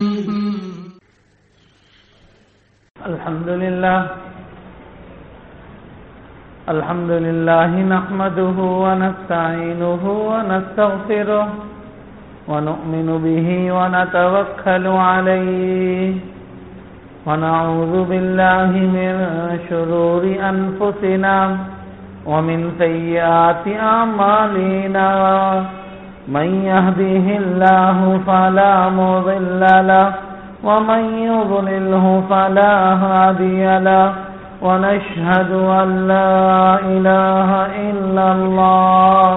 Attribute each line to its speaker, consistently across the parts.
Speaker 1: الحمد لله نحمده ونستعينه ونستغفره ونؤمن به ونتوكل عليه ونعوذ بالله من شرور أنفسنا ومن سيئات أعمالنا من يهده الله فلا مضل له ومن يضلله فلا هادي له ونشهد أن لا إله إلا الله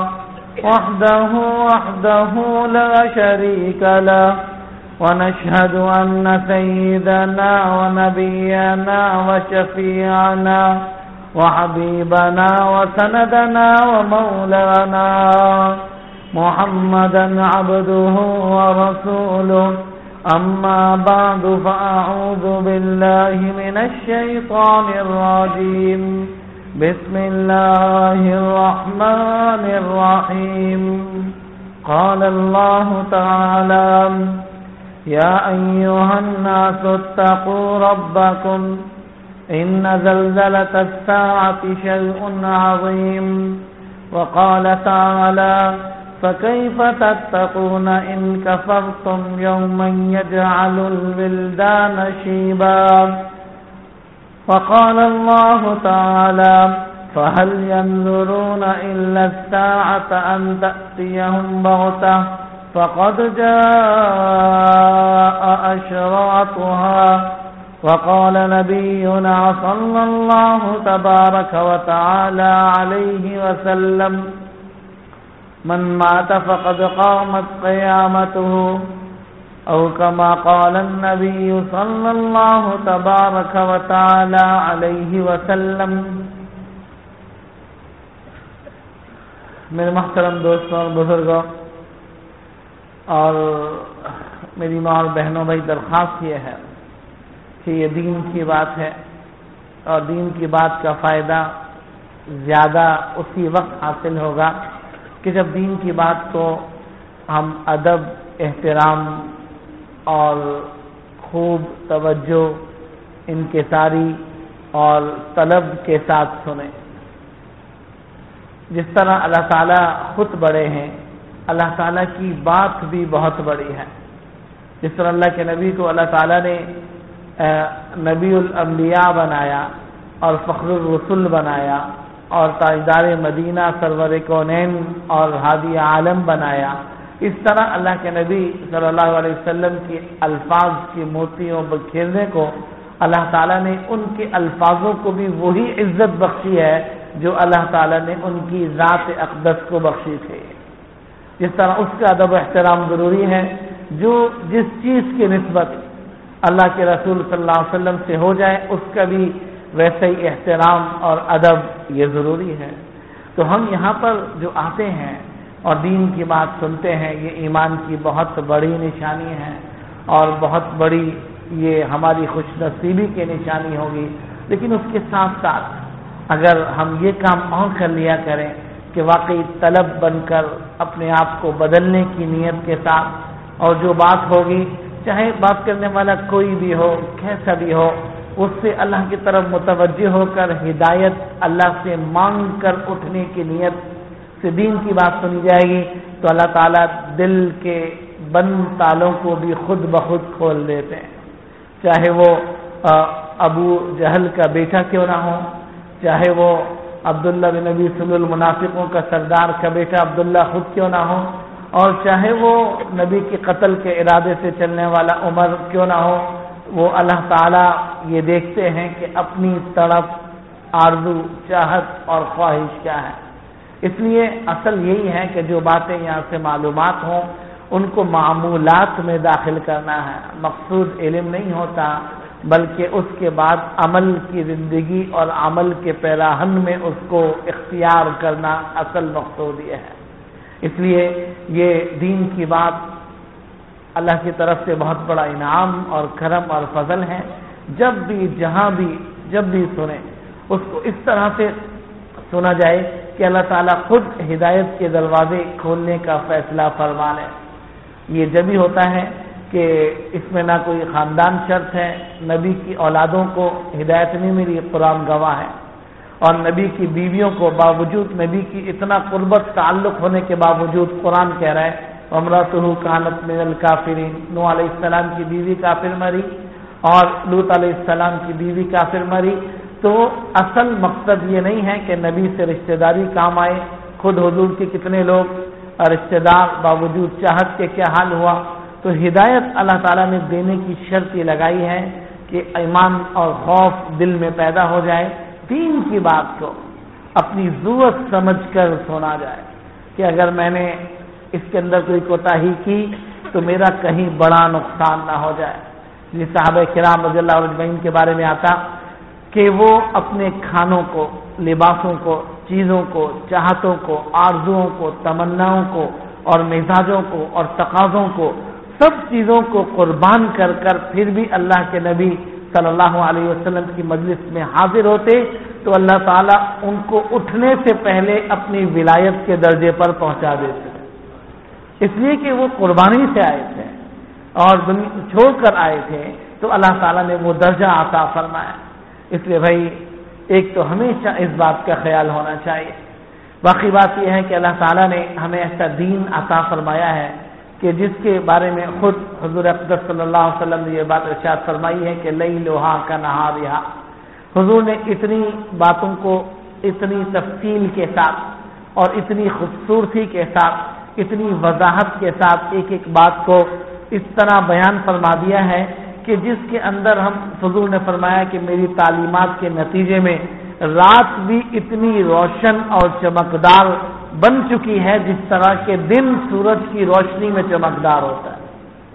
Speaker 1: وحده لا شريك له ونشهد أن سيدنا ونبينا وشفيعنا وحبيبنا وسندنا ومولانا محمدا عبده ورسوله أما بعد فأعوذ بالله من الشيطان الرجيم بسم الله الرحمن الرحيم قال الله تعالى يا أيها الناس اتقوا ربكم إن زلزلة الساعة شيء عظيم وقال تعالى فكيف تتقون إن كفرتم يوما يجعل الولدان شيبا وقال الله تعالى فهل ينظرون إلا الساعة أن تأتيهم بغتة فقد جاء أشراطها وقال نبينا صلى الله تبارك وتعالى عليه وسلم من مات فقد قامت قيامته أو كما قال النبي صلى الله تبارك وتعالى عليه وسلم. میرے محترم دوستوں اور بزرگوں اور میری ماں اور بہنوں بھائی، درخواست یہ ہے کہ یہ دین کی بات ہے اور دین کی بات کا فائدہ زیادہ اسی وقت حاصل ہوگا کہ جب دین کی بات کو ہم ادب، احترام اور خوب توجہ، انکساری اور طلب کے ساتھ سنیں. جس طرح اللہ تعالیٰ خود بڑے ہیں، اللہ تعالیٰ کی بات بھی بہت بڑی ہے. جس طرح اللہ کے نبی کو اللہ تعالیٰ نے نبی الانبیاء بنایا اور فخر الرسل بنایا اور تاجدار مدینہ سرور کونین اور ہادی عالم بنایا، اس طرح اللہ کے نبی صلی اللہ علیہ وسلم کے الفاظ کی موتیوں بکھیرنے کو اللہ تعالیٰ نے ان کے الفاظوں کو بھی وہی عزت بخشی ہے جو اللہ تعالیٰ نے ان کی ذات اقدس کو بخشی تھی. جس طرح اس کا ادب و احترام ضروری ہے، جو جس چیز کی نسبت اللہ کے رسول صلی اللہ علیہ وسلم سے ہو جائے اس کا بھی ویسے ہی احترام اور ادب یہ ضروری ہے. تو ہم یہاں پر جو آتے ہیں اور دین کی بات سنتے ہیں، یہ ایمان کی بہت بڑی نشانی ہے اور بہت بڑی یہ ہماری خوش نصیبی کی نشانی ہوگی. لیکن اس کے ساتھ ساتھ اگر ہم یہ کام اور کر لیا کریں کہ واقعی طلب بن کر اپنے آپ کو بدلنے کی نیت کے ساتھ، اور جو بات ہوگی چاہے بات کرنے والا کوئی بھی ہو، کیسا بھی ہو، اس سے اللہ کی طرف متوجہ ہو کر ہدایت اللہ سے مانگ کر اٹھنے کی نیت سے دین کی بات سنی جائے گی تو اللہ تعالیٰ دل کے بند تالوں کو بھی خود بخود کھول دیتے ہیں. چاہے وہ ابو جہل کا بیٹا کیوں نہ ہو، چاہے وہ عبداللہ بن نبی صلی المنافقوں کا سردار کا بیٹا عبداللہ خود کیوں نہ ہو، اور چاہے وہ نبی کے قتل کے ارادے سے چلنے والا عمر کیوں نہ ہو، وہ اللہ تعالیٰ یہ دیکھتے ہیں کہ اپنی طرف آرزو، چاہت اور خواہش کیا ہے. اس لیے اصل یہی ہے کہ جو باتیں یہاں سے معلومات ہوں ان کو معمولات میں داخل کرنا ہے. مقصود علم نہیں ہوتا بلکہ اس کے بعد عمل کی زندگی اور عمل کے پیراہن میں اس کو اختیار کرنا اصل مقصود یہ ہے. اس لیے یہ دین کی بات اللہ کی طرف سے بہت بڑا انعام اور کرم اور فضل ہے. جب بھی جہاں بھی جب بھی سنیں اس کو اس طرح سے سنا جائے کہ اللہ تعالیٰ خود ہدایت کے دروازے کھولنے کا فیصلہ فرما لے. یہ جب ہی ہوتا ہے کہ اس میں نہ کوئی خاندان شرط ہے، نبی کی اولادوں کو ہدایت نہیں ملی، قرآن گواہ ہے، اور نبی کی بیویوں کو باوجود نبی کی اتنا قربت تعلق ہونے کے باوجود قرآن کہہ رہا ہے امرأتہ کانت من الکافرین، نوح علیہ السلام کی بیوی کافر مری اور لوط علیہ السلام کی بیوی کافر مری۔ تو اصل مقصد یہ نہیں ہے کہ نبی سے رشتہ داری کام آئے، خود حضور کے کتنے لوگ رشتہ دار باوجود چاہت کے کیا حال ہوا۔ تو ہدایت اللہ تعالیٰ نے دینے کی شرط یہ لگائی ہے کہ ایمان اور خوف دل میں پیدا ہو جائے، دین کی بات کو اپنی ضرورت سمجھ کر سنا جائے کہ اگر میں نے اس کے اندر کوئی کوتاہی کی تو میرا کہیں بڑا نقصان نہ ہو جائے۔ جی صحابہ کرام رضی اللہ عنہ اجمعین کے بارے میں آتا کہ وہ اپنے کھانوں کو، لباسوں کو، چیزوں کو، چاہتوں کو، آرزوؤں کو، تمناؤں کو اور مزاجوں کو اور تقاضوں کو، سب چیزوں کو قربان کر کر پھر بھی اللہ کے نبی صلی اللہ علیہ وسلم کی مجلس میں حاضر ہوتے تو اللہ تعالیٰ ان کو اٹھنے سے پہلے اپنی ولایت کے درجے پر پہنچا دیتے، اس لیے کہ وہ قربانی سے آئے تھے اور چھوڑ کر آئے تھے، تو اللہ تعالیٰ نے وہ درجہ عطا فرمایا۔ اس لیے بھائی ایک تو ہمیشہ اس بات کا خیال ہونا چاہیے۔ باقی بات یہ ہے کہ اللہ تعالیٰ نے ہمیں ایسا دین عطا فرمایا ہے کہ جس کے بارے میں خود حضور اقدس صلی اللہ علیہ وسلم نے یہ بات ارشاد فرمائی ہے کہ لیلھا کنہارھا۔ حضور نے اتنی باتوں کو اتنی تفصیل کے ساتھ اور اتنی خوبصورتی کے ساتھ، اتنی وضاحت کے ساتھ ایک ایک بات کو اس طرح بیان فرما دیا ہے کہ جس کے اندر ہم حضور نے فرمایا کہ میری تعلیمات کے نتیجے میں رات بھی اتنی روشن اور چمکدار بن چکی ہے جس طرح کے دن سورج کی روشنی میں چمکدار ہوتا ہے،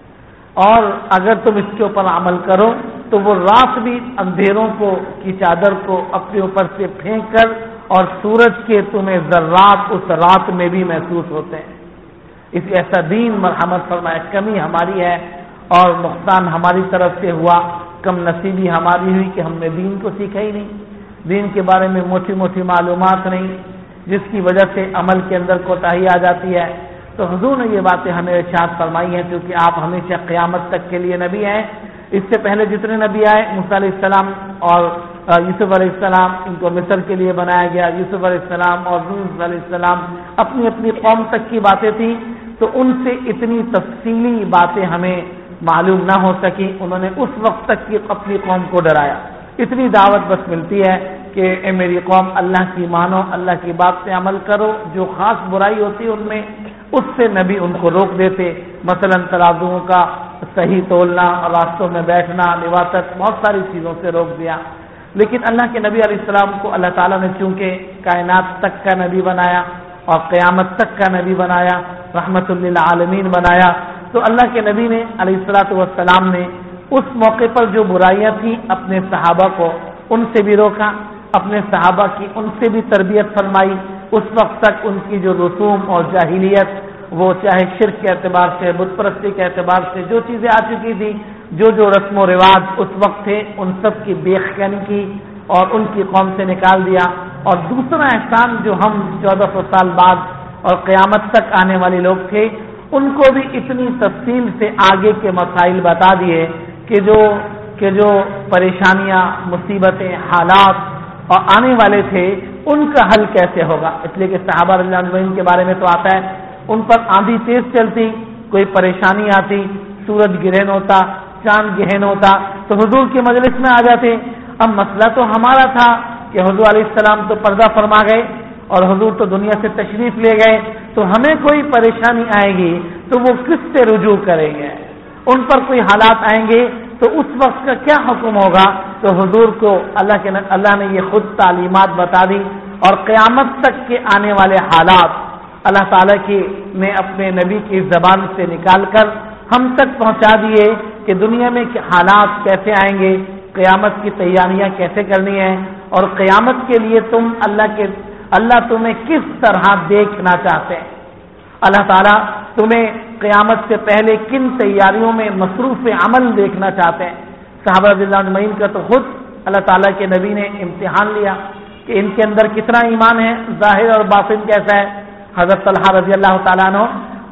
Speaker 1: اور اگر تم اس کے اوپر عمل کرو تو وہ رات بھی اندھیروں کی چادر کو اپنے اوپر سے پھینک کر اور سورج کے تمہیں ذرات اس رات میں بھی محسوس ہوتے ہیں۔ اس ایسا دین مرحمت فرمایا، کمی ہماری ہے اور نقصان ہماری طرف سے ہوا، کم نصیبی ہماری ہوئی کہ ہم نے دین کو سیکھا ہی نہیں، دین کے بارے میں موٹی موٹی معلومات نہیں، جس کی وجہ سے عمل کے اندر کوتاہی آ جاتی ہے۔ تو حضور نے یہ باتیں ہمیں ارشاد فرمائی ہیں کیونکہ آپ ہمیشہ قیامت تک کے لیے نبی ہیں۔ اس سے پہلے جتنے نبی آئے، موسیٰ علیہ السلام اور یوسف علیہ السلام، ان کو مصر کے لیے بنایا گیا، یوسف علیہ السلام اور یونس علیہ السلام اپنی اپنی قوم تک کی باتیں تھیں، تو ان سے اتنی تفصیلی باتیں ہمیں معلوم نہ ہو سکی، انہوں نے اس وقت تک کی اپنی قوم کو ڈرایا۔ اتنی دعوت بس ملتی ہے کہ اے میری قوم اللہ کی مانو، اللہ کی بات سے عمل کرو، جو خاص برائی ہوتی ان میں اس سے نبی ان کو روک دیتے، مثلا ترازوؤں کا صحیح تولنا، راستوں میں بیٹھنا، لواطت، بہت ساری چیزوں سے روک دیا۔ لیکن اللہ کے نبی علیہ السلام کو اللہ تعالیٰ نے چونکہ کائنات تک کا نبی بنایا اور قیامت تک کا نبی بنایا، رحمت للعالمین بنایا، تو اللہ کے نبی نے علیہ الصلوۃ والسلام نے اس موقع پر جو برائیاں تھیں اپنے صحابہ کو ان سے بھی روکا، اپنے صحابہ کی ان سے بھی تربیت فرمائی۔ اس وقت تک ان کی جو رسوم اور جاہلیت، وہ چاہے شرک کے اعتبار سے، بت پرستی کے اعتبار سے جو چیزیں آ چکی تھی، جو رسم و رواج اس وقت تھے، ان سب کی بے خیانی کی اور ان کی قوم سے نکال دیا۔ اور دوسرا احسان جو ہم 1400 سال بعد اور قیامت تک آنے والے لوگ تھے، ان کو بھی اتنی تفصیل سے آگے کے مسائل بتا دیے کہ جو پریشانیاں، مصیبتیں، حالات اور آنے والے تھے ان کا حل کیسے ہوگا۔ اس لیے کہ صحابہ رضی اللہ عنہم کے بارے میں تو آتا ہے ان پر آندھی تیز چلتی، کوئی پریشانی آتی، سورج گرہن ہوتا، چاند گرہن ہوتا تو حضور کی مجلس میں آ جاتے۔ اب مسئلہ تو ہمارا تھا کہ حضور علیہ السلام تو پردہ فرما گئے اور حضور تو دنیا سے تشریف لے گئے، تو ہمیں کوئی پریشانی آئے گی تو وہ کس سے رجوع کریں گے، ان پر کوئی حالات آئیں گے تو اس وقت کا کیا حکم ہوگا۔ تو حضور کو اللہ نے یہ خود تعلیمات بتا دی اور قیامت تک کے آنے والے حالات اللہ تعالیٰ نے اپنے نبی کی زبان سے نکال کر ہم تک پہنچا دیے کہ دنیا میں حالات کیسے آئیں گے، قیامت کی تیاریاں کیسے کرنی ہیں، اور قیامت کے لیے اللہ تمہیں کس طرح دیکھنا چاہتے ہیں، اللہ تعالیٰ تمہیں قیامت سے پہلے کن تیاریوں میں مصروف عمل دیکھنا چاہتے ہیں۔ صحابہ رضی اللہ عنہم کا تو خود اللہ تعالیٰ کے نبی نے امتحان لیا کہ ان کے اندر کتنا ایمان ہے، ظاہر اور باطن کیسا ہے۔ حضرت طلحہ رضی اللہ تعالیٰ عنہ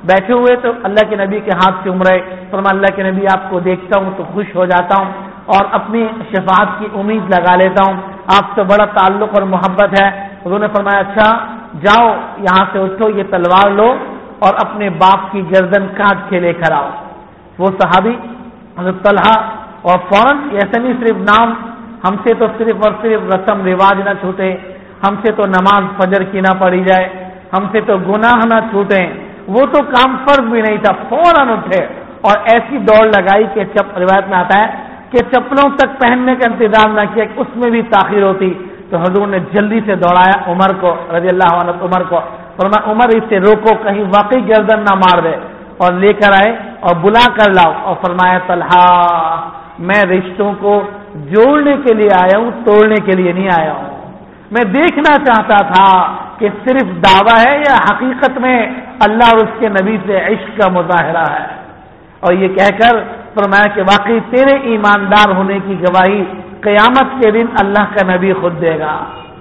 Speaker 1: بیٹھے ہوئے تو اللہ کے نبی کے ہاتھ سے عمرے، فرمایا اللہ کے نبی آپ کو دیکھتا ہوں تو خوش ہو جاتا ہوں اور اپنی شفاعت کی امید لگا لیتا ہوں، آپ سے بڑا تعلق اور محبت ہے۔ حضور نے فرمایا اچھا جاؤ یہاں سے اٹھو، یہ تلوار لو اور اپنے باپ کی گردن کاٹ کے لے کر آؤ۔ وہ صحابی حضرت طلحہ، اور فوراً ایسا نہیں صرف نام، ہم سے تو صرف اور صرف رسم رواج نہ چھوٹے، ہم سے تو نماز فجر کی نہ پڑھی جائے، ہم سے تو گناہ نہ چھوٹیں، وہ تو کام فرض بھی نہیں تھا، فوراً اٹھے اور ایسی دوڑ لگائی کہ روایت میں آتا ہے کہ چپلوں تک پہننے کا انتظام نہ کیا کہ اس میں بھی تاخیر ہوتی، تو حضور نے جلدی سے دوڑایا عمر کو رضی اللہ عنہ، عمر کو فرمایا عمر اسے روکو کہیں واقعی گردن نہ مار دے، اور لے کر آئے اور بلا کر لاؤ اور فرمایا طلحہ میں رشتوں کو جوڑنے کے لیے آیا ہوں، توڑنے کے لیے نہیں آیا ہوں، میں دیکھنا چاہتا تھا کہ صرف دعویٰ ہے یا حقیقت میں اللہ اور اس کے نبی سے عشق کا مظاہرہ ہے۔ اور یہ کہہ کر فرمایا کہ واقعی تیرے ایماندار ہونے کی گواہی قیامت کے دن اللہ کا نبی خود دے گا۔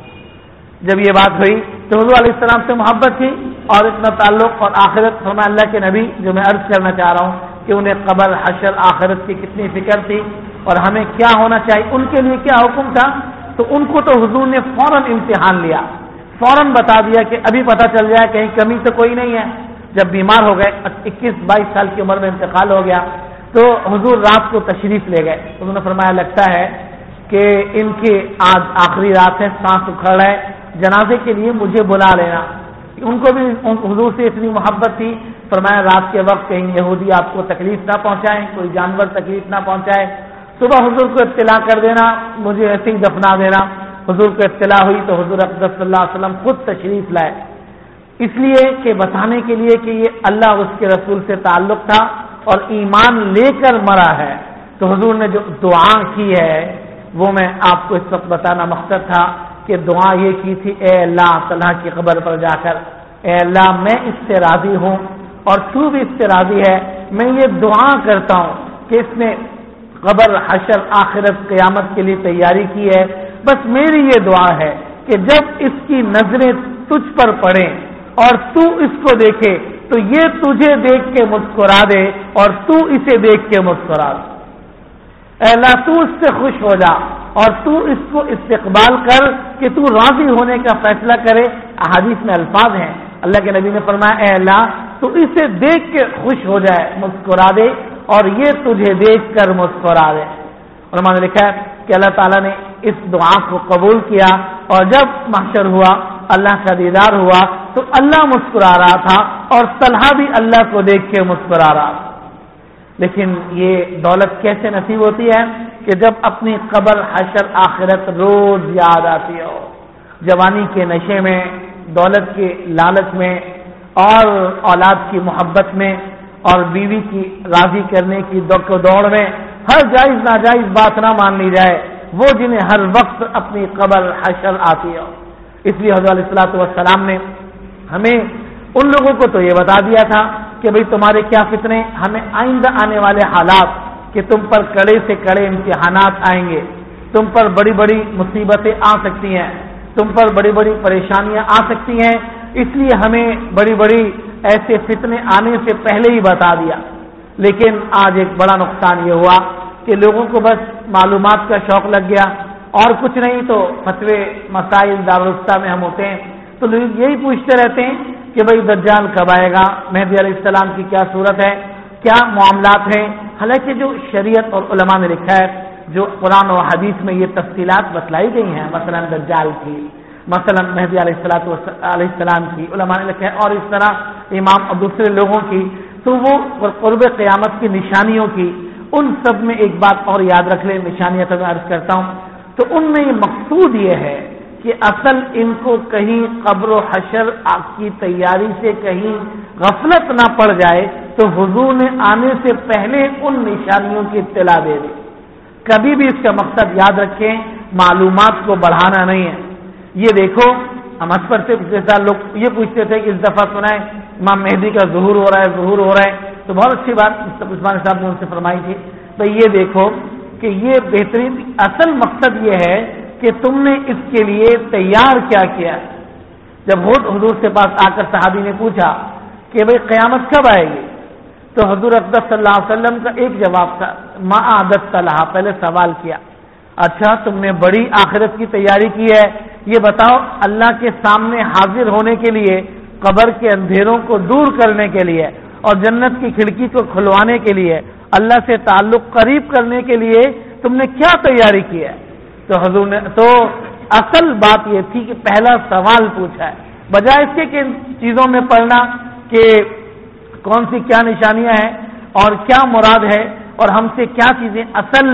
Speaker 1: جب یہ بات ہوئی تو حضور علیہ السلام سے محبت تھی اور اتنا تعلق اور آخرت، فرمایا اللہ کے نبی جو میں عرض کرنا چاہ رہا ہوں کہ انہیں قبر حشر آخرت کی کتنی فکر تھی اور ہمیں کیا ہونا چاہیے، ان کے لیے کیا حکم تھا، تو ان کو تو حضور نے فوراً امتحان لیا، فوراً بتا دیا کہ ابھی پتہ چل جائے کہیں کمی تو کوئی نہیں ہے۔ جب بیمار ہو گئے 21-22 سال کی عمر میں انتقال ہو گیا تو حضور رات کو تشریف لے گئے، انہوں نے فرمایا لگتا ہے کہ ان کی آج آخری رات ہے، سانس اکھڑ رہا ہے، جنازے کے لیے مجھے بلا لینا۔ ان کو بھی حضور سے اتنی محبت تھی، فرمایا رات کے وقت کہیں یہودی آپ کو تکلیف نہ پہنچائیں، کوئی جانور تکلیف نہ پہنچائے، صبح حضور کو اطلاع کر دینا، مجھے ایسے ہی دفنا دینا۔ حضور کو اطلاع ہوئی تو حضور اقدس صلی اللہ علیہ وسلم خود تشریف لائے، اس لیے کہ بتانے کے لیے کہ یہ اللہ اس کے رسول سے تعلق تھا اور ایمان لے کر مرا ہے۔ تو حضور نے جو دعا کی ہے وہ میں آپ کو اس وقت بتانا مقصد تھا کہ دعا یہ کی تھی، اے اللہ طلحہ کی قبر پر جا کر، اے اللہ میں اس سے راضی ہوں اور تو بھی اس سے راضی ہے، میں یہ دعا کرتا ہوں کہ اس نے قبر حشر آخرت قیامت کے لیے تیاری کی ہے، بس میری یہ دعا ہے کہ جب اس کی نظریں تجھ پر پڑیں اور تو اس کو دیکھے تو یہ تجھے دیکھ کے مسکرا دے اور تو اسے دیکھ کے مسکرا دے۔ اے اللہ تو اس سے خوش ہو جا اور تو اس کو استقبال کر کہ تو راضی ہونے کا فیصلہ کرے۔ احادیث میں الفاظ ہیں، اللہ کے نبی نے فرمایا اے اللہ تو اسے دیکھ کے خوش ہو جائے، مسکرا دے اور یہ تجھے دیکھ کر مسکرا دے۔ علماء نے لکھا ہے کہ اللہ تعالیٰ نے اس دعا کو قبول کیا اور جب محشر ہوا، اللہ کا دیدار ہوا تو اللہ مسکرا رہا تھا اور طلحہ بھی اللہ کو دیکھ کے مسکرا رہا تھا۔ لیکن یہ دولت کیسے نصیب ہوتی ہے کہ جب اپنی قبر حشر آخرت روز یاد آتی ہو، جوانی کے نشے میں، دولت کے لالچ میں اور اولاد کی محبت میں اور بیوی کی راضی کرنے کی دوڑ میں ہر جائز ناجائز بات نہ مان لی جائے، وہ جنہیں ہر وقت اپنی قبر حشر آتی ہو۔ اس لیے حضرت علیہ الصلوۃ والسلام نے ہمیں ان لوگوں کو تو یہ بتا دیا تھا کہ بھئی تمہارے کیا فتنے، ہمیں آئندہ آنے والے حالات کہ تم پر کڑے سے کڑے امتحانات آئیں گے، تم پر بڑی بڑی مصیبتیں آ سکتی ہیں، تم پر بڑی بڑی پریشانیاں آ سکتی ہیں، اس لیے ہمیں بڑی بڑی ایسے فتنے آنے سے پہلے ہی بتا دیا۔ لیکن آج ایک بڑا نقصان یہ ہوا کہ لوگوں کو بس معلومات کا شوق لگ گیا اور کچھ نہیں، تو فتوے مسائل دارالفتا میں ہم ہوتے ہیں تو لوگ یہی پوچھتے رہتے ہیں کہ بھئی دجال کب آئے گا، مہدی علیہ السلام کی کیا صورت ہے، کیا معاملات ہیں، حالانکہ جو شریعت اور علماء نے لکھا ہے، جو قرآن و حدیث میں یہ تفصیلات بتلائی گئی ہیں، مثلا دجال کی، مثلا مہدی علیہ السلام کی، علماء نے لکھا ہے، اور اس طرح امام اور دوسرے لوگوں کی، تو وہ قرب قیامت کی نشانیوں کی، ان سب میں ایک بات اور یاد رکھ لیں، نشانیاں تو میں عرض کرتا ہوں، تو ان میں یہ مقصود یہ ہے کہ اصل ان کو کہیں قبر و حشر کی تیاری سے کہیں غفلت نہ پڑ جائے تو حضور نے آنے سے پہلے ان نشانیوں کی اطلاع دے دی۔ کبھی بھی اس کا مقصد یاد رکھیں، معلومات کو بڑھانا نہیں ہے۔ یہ دیکھو ہم اسپر سے پچھلے سال لوگ یہ پوچھتے تھے کہ اس دفعہ سنا ہے امام مہدی کا ظہور ہو رہا ہے، تو بہت اچھی بات عثمان صاحب نے ان سے فرمائی تھی، تو یہ دیکھو کہ یہ بہترین اصل مقصد یہ ہے کہ تم نے اس کے لیے تیار کیا کیا۔ جب حضور سے پاس آ کر صحابی نے پوچھا کہ بھئی قیامت کب آئے گی؟ تو حضور اقدس صلی اللہ علیہ وسلم کا ایک جواب تھا، ما اعددت لہا، پہلے سوال کیا، اچھا تم نے بڑی آخرت کی تیاری کی ہے، یہ بتاؤ اللہ کے سامنے حاضر ہونے کے لیے، قبر کے اندھیروں کو دور کرنے کے لیے اور جنت کی کھڑکی کو کھلوانے کے لیے، اللہ سے تعلق قریب کرنے کے لیے تم نے کیا تیاری کی ہے؟ تو حضور نے تو اصل بات یہ تھی کہ پہلا سوال پوچھا ہے، بجائے اس کے کہ ان چیزوں میں پڑھنا کہ کون سی کیا نشانیاں ہیں اور کیا مراد ہے اور ہم سے کیا چیزیں،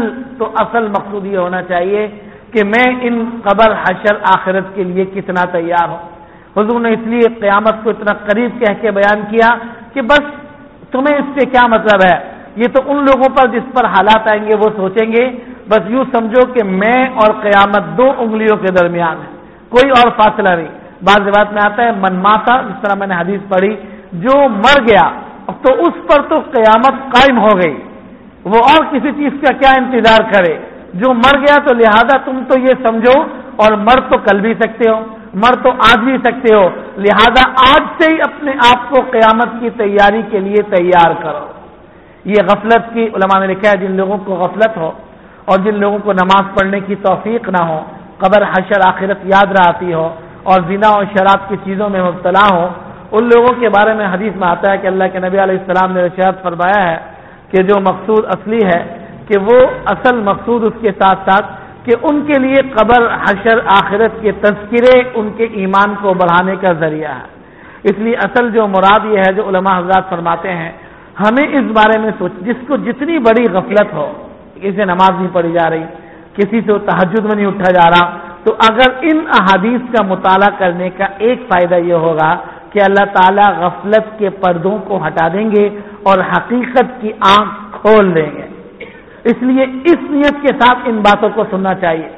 Speaker 1: اصل مقصود یہ ہونا چاہیے کہ میں ان قبر حشر آخرت کے لیے کتنا تیار ہوں۔ حضور نے اس لیے قیامت کو اتنا قریب کہہ کے بیان کیا کہ بس تمہیں اس سے کیا مطلب ہے، یہ تو ان لوگوں پر جس پر حالات آئیں گے وہ سوچیں گے، بس یوں سمجھو کہ میں اور قیامت 2 انگلیوں کے درمیان ہے، کوئی اور فاصلہ نہیں۔ بعض روایت میں آتا ہے من ماتا، جس طرح میں نے حدیث پڑھی، جو مر گیا تو اس پر تو قیامت قائم ہو گئی، وہ اور کسی چیز کا کیا انتظار کرے، جو مر گیا تو لہذا تم تو یہ سمجھو، اور مر تو کل بھی سکتے ہو، مر تو آج بھی سکتے ہو، لہذا آج سے ہی اپنے آپ کو قیامت کی تیاری کے لیے تیار کرو۔ یہ غفلت کی علماء نے لکھا ہے، جن لوگوں کو غفلت ہو اور جن لوگوں کو نماز پڑھنے کی توفیق نہ ہو، قبر حشر آخرت یاد نہ آتی ہو اور زنا اور شراب کی چیزوں میں مبتلا ہو، ان لوگوں کے بارے میں حدیث میں آتا ہے کہ اللہ کے نبی علیہ السلام نے ارشاد فرمایا ہے کہ جو مقصود اصلی ہے کہ وہ اصل مقصود اس کے ساتھ ساتھ کہ ان کے لیے قبر حشر آخرت کے تذکرے ان کے ایمان کو بڑھانے کا ذریعہ ہے۔ اس لیے اصل جو مراد یہ ہے، جو علماء حضرات فرماتے ہیں، ہمیں اس بارے میں جس کو جتنی بڑی غفلت ہو، کسی سے نماز نہیں پڑھی جا رہی، کسی سے تہجد میں نہیں اٹھا جا رہا، تو اگر ان احادیث کا مطالعہ کرنے کا ایک فائدہ یہ ہوگا کہ اللہ تعالیٰ غفلت کے پردوں کو ہٹا دیں گے اور حقیقت کی آنکھ کھول دیں گے۔ اس لیے اس نیت کے ساتھ ان باتوں کو سننا چاہیے،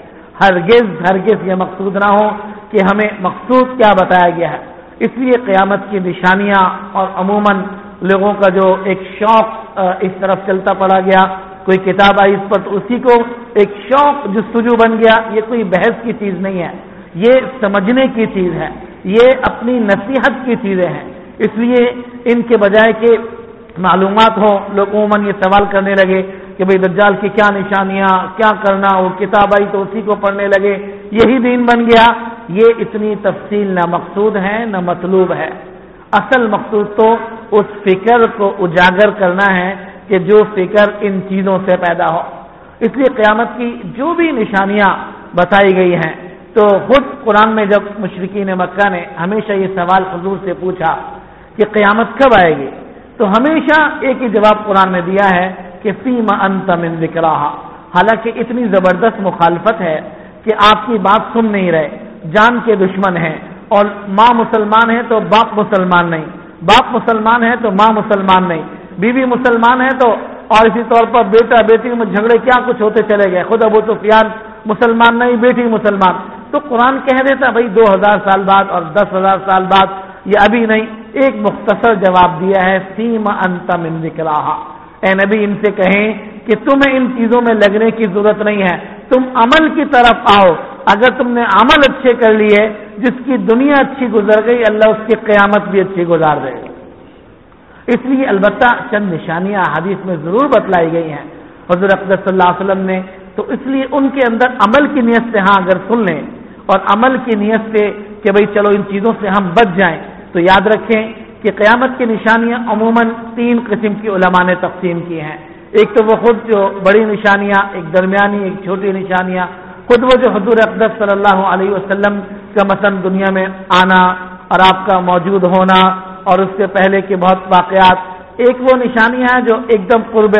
Speaker 1: ہرگز یہ مقصود نہ ہو کہ ہمیں مقصود کیا بتایا گیا ہے۔ اس لیے قیامت کی نشانیاں اور عموماً لوگوں کا جو ایک شوق اس طرف چلتا پڑا گیا، کوئی کتاب آئی اس پر تو اسی کو ایک شوق جستجو بن گیا، یہ کوئی بحث کی چیز نہیں ہے، یہ سمجھنے کی چیز ہے، یہ اپنی نصیحت کی چیزیں ہیں۔ اس لیے ان کے بجائے کہ معلومات ہوں، لوگ عموماً یہ سوال کرنے لگے کہ بھئی دجال کی کیا نشانیاں، کیا کرنا، وہ کتاب آئی تو اسی کو پڑھنے لگے، یہی دین بن گیا۔ یہ اتنی تفصیل نہ مقصود ہے نہ مطلوب ہے۔ اصل مقصود تو اس فکر کو اجاگر کرنا ہے کہ جو فکر ان چیزوں سے پیدا ہو۔ اس لیے قیامت کی جو بھی نشانیاں بتائی گئی ہیں، تو خود قرآن میں جب مشرکین مکہ نے ہمیشہ یہ سوال حضور سے پوچھا کہ قیامت کب آئے گی، تو ہمیشہ ایک ہی جواب قرآن نے دیا ہے کہ فیم انت من ذکرہا، حالانکہ اتنی زبردست مخالفت ہے کہ آپ کی بات سن نہیں رہے، جان کے دشمن ہیں، اور ماں مسلمان ہے تو باپ مسلمان نہیں، باپ مسلمان ہے تو ماں مسلمان نہیں، بیوی مسلمان ہے تو، اور اسی طور پر بیٹا بیٹی میں جھگڑے کیا کچھ ہوتے چلے گئے، خود ابو سفیان مسلمان نہیں، بیٹی مسلمان۔ تو قرآن کہہ دیتا بھائی 2000 سال بعد اور 10,000 سال بعد، یہ ابھی نہیں۔ ایک مختصر جواب دیا ہے، فیم انت من ذکرہا، اے نبی ان سے کہیں کہ تمہیں ان چیزوں میں لگنے کی ضرورت نہیں ہے، تم عمل کی طرف آؤ۔ اگر تم نے عمل اچھے کر لیے، جس کی دنیا اچھی گزر گئی، اللہ اس کی قیامت بھی اچھی گزار دے گی۔ اس لیے البتہ چند نشانیاں حدیث میں ضرور بتلائی گئی ہیں حضور اقدس صلی اللہ علیہ وسلم نے، تو اس لیے ان کے اندر عمل کی نیت سے ہاں اگر سن لیں اور عمل کی نیت سے کہ بھئی چلو ان چیزوں سے ہم بچ جائیں، تو یاد رکھیں کہ قیامت کی نشانیاں عموماً 3 قسم کی علماء نے تقسیم کی ہیں۔ ایک تو وہ خود جو بڑی نشانیاں، ایک درمیانی، ایک چھوٹی نشانیاں، خود وہ جو حضور اقدس صلی اللہ علیہ وسلم کا مثلا دنیا میں آنا اور آپ کا موجود ہونا اور اس سے پہلے کے بہت واقعات۔ ایک وہ نشانیاں ہیں جو ایک دم قرب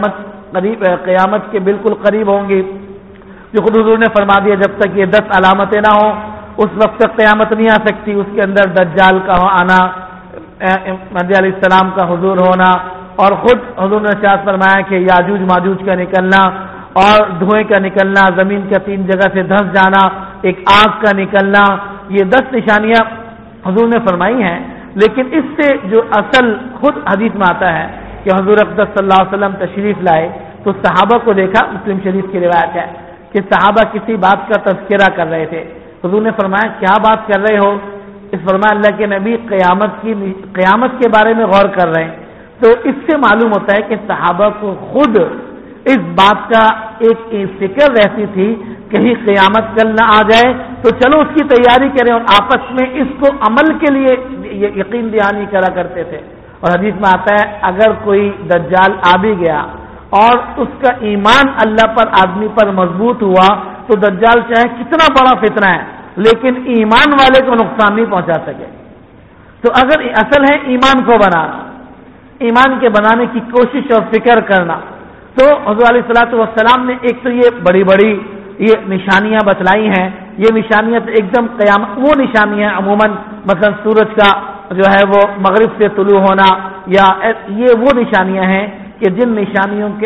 Speaker 1: قیامت کے بالکل قریب ہوں گی، جو خود حضور نے فرما دیا جب تک یہ 10 علامتیں نہ ہوں اس وقت تک قیامت نہیں آ سکتی۔ اس کے اندر دجال کا آنا، مہدی علیہ السلام کا حضور ہونا، اور خود حضور نے ارشاد فرمایا کہ یاجوج ماجوج کا نکلنا اور دھوئیں کا نکلنا، زمین کا 3 جگہ سے دھنس جانا، ایک آگ کا نکلنا، یہ 10 نشانیاں حضور نے فرمائی ہیں۔ لیکن اس سے جو اصل خود حدیث میں آتا ہے کہ حضور اقدس صلی اللہ علیہ وسلم تشریف لائے تو صحابہ کو دیکھا، مسلم شریف کی روایت ہے کہ صحابہ کسی بات کا تذکرہ کر رہے تھے، حضور نے فرمایا کیا بات کر رہے ہو؟ اس فرمان اللہ کے نبی قیامت کے بارے میں غور کر رہے ہیں، تو اس سے معلوم ہوتا ہے کہ صحابہ کو خود اس بات کا ایک فکر رہتی تھی کہیں قیامت کل نہ آ جائے تو چلو اس کی تیاری کریں، اور آپس میں اس کو عمل کے لیے یقین دہانی کرا کرتے تھے۔ اور حدیث میں آتا ہے اگر کوئی دجال آ بھی گیا اور اس کا ایمان اللہ پر آدمی پر مضبوط ہوا تو دجال چاہے کتنا بڑا فتنہ ہے لیکن ایمان والے کو نقصان نہیں پہنچا سکے۔ تو اگر اصل ہے ایمان کو بنانا، ایمان کے بنانے کی کوشش اور فکر کرنا، تو حضور علیہ الصلوۃ والسلام نے ایک تو یہ بڑی بڑی یہ نشانیاں بتلائی ہیں، یہ نشانیاں تو ایک دم قیامت وہ نشانیاں عموماً مثلا سورج کا جو ہے وہ مغرب سے طلوع ہونا، یا یہ وہ نشانیاں ہیں کہ جن نشانیوں کے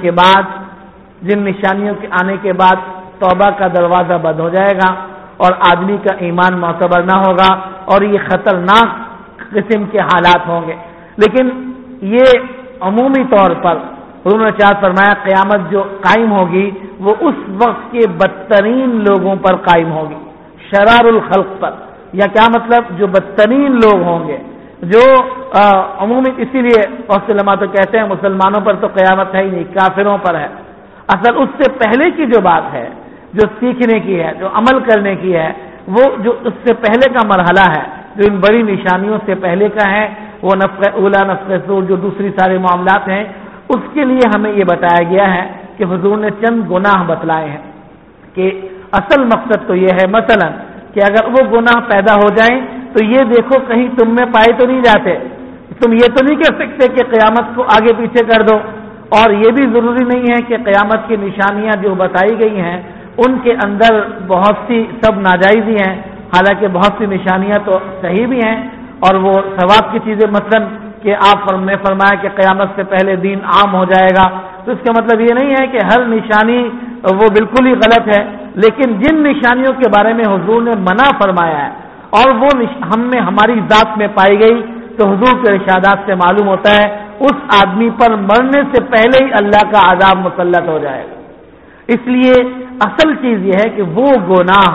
Speaker 1: آنے کے بعد توبہ کا دروازہ بند ہو جائے گا اور آدمی کا ایمان معتبر نہ ہوگا اور یہ خطرناک قسم کے حالات ہوں گے۔ لیکن یہ عمومی طور پر حضور نے ارشاد فرمایا قیامت جو قائم ہوگی وہ اس وقت کے بدترین لوگوں پر قائم ہوگی، شرار الخلق پر، یا کیا مطلب جو بدترین لوگ ہوں گے، جو عمومی، اسی لیے بہت سے علماء تو کہتے ہیں مسلمانوں پر تو قیامت ہے ہی نہیں، کافروں پر ہے۔ اصل اس سے پہلے کی جو بات ہے، جو سیکھنے کی ہے، جو عمل کرنے کی ہے، وہ جو اس سے پہلے کا مرحلہ ہے، جو ان بڑی نشانیوں سے پہلے کا ہے، وہ نفخ اولا نفخ صور جو دوسری سارے معاملات ہیں، اس کے لیے ہمیں یہ بتایا گیا ہے کہ حضور نے چند گناہ بتلائے ہیں کہ اصل مقصد تو یہ ہے مثلا کہ اگر وہ گناہ پیدا ہو جائیں تو یہ دیکھو کہیں تم میں پائے تو نہیں جاتے، تم یہ تو نہیں کہہ سکتے کہ قیامت کو آگے پیچھے کر دو، اور یہ بھی ضروری نہیں ہے کہ قیامت کی نشانیاں جو بتائی گئی ہیں ان کے اندر بہت سی سب ناجائز ہی ہیں، حالانکہ بہت سی نشانیاں تو صحیح بھی ہیں اور وہ ثواب کی چیزیں، مثلا کہ آپ نے فرمایا کہ قیامت سے پہلے دین عام ہو جائے گا، تو اس کا مطلب یہ نہیں ہے کہ ہر نشانی وہ بالکل ہی غلط ہے، لیکن جن نشانیوں کے بارے میں حضور نے منع فرمایا ہے اور وہ ہم میں ہماری ذات میں پائی گئی تو حضور کے ارشادات سے معلوم ہوتا ہے اس آدمی پر مرنے سے پہلے ہی اللہ کا عذاب مسلط ہو جائے گا۔ اس لیے اصل چیز یہ ہے کہ وہ گناہ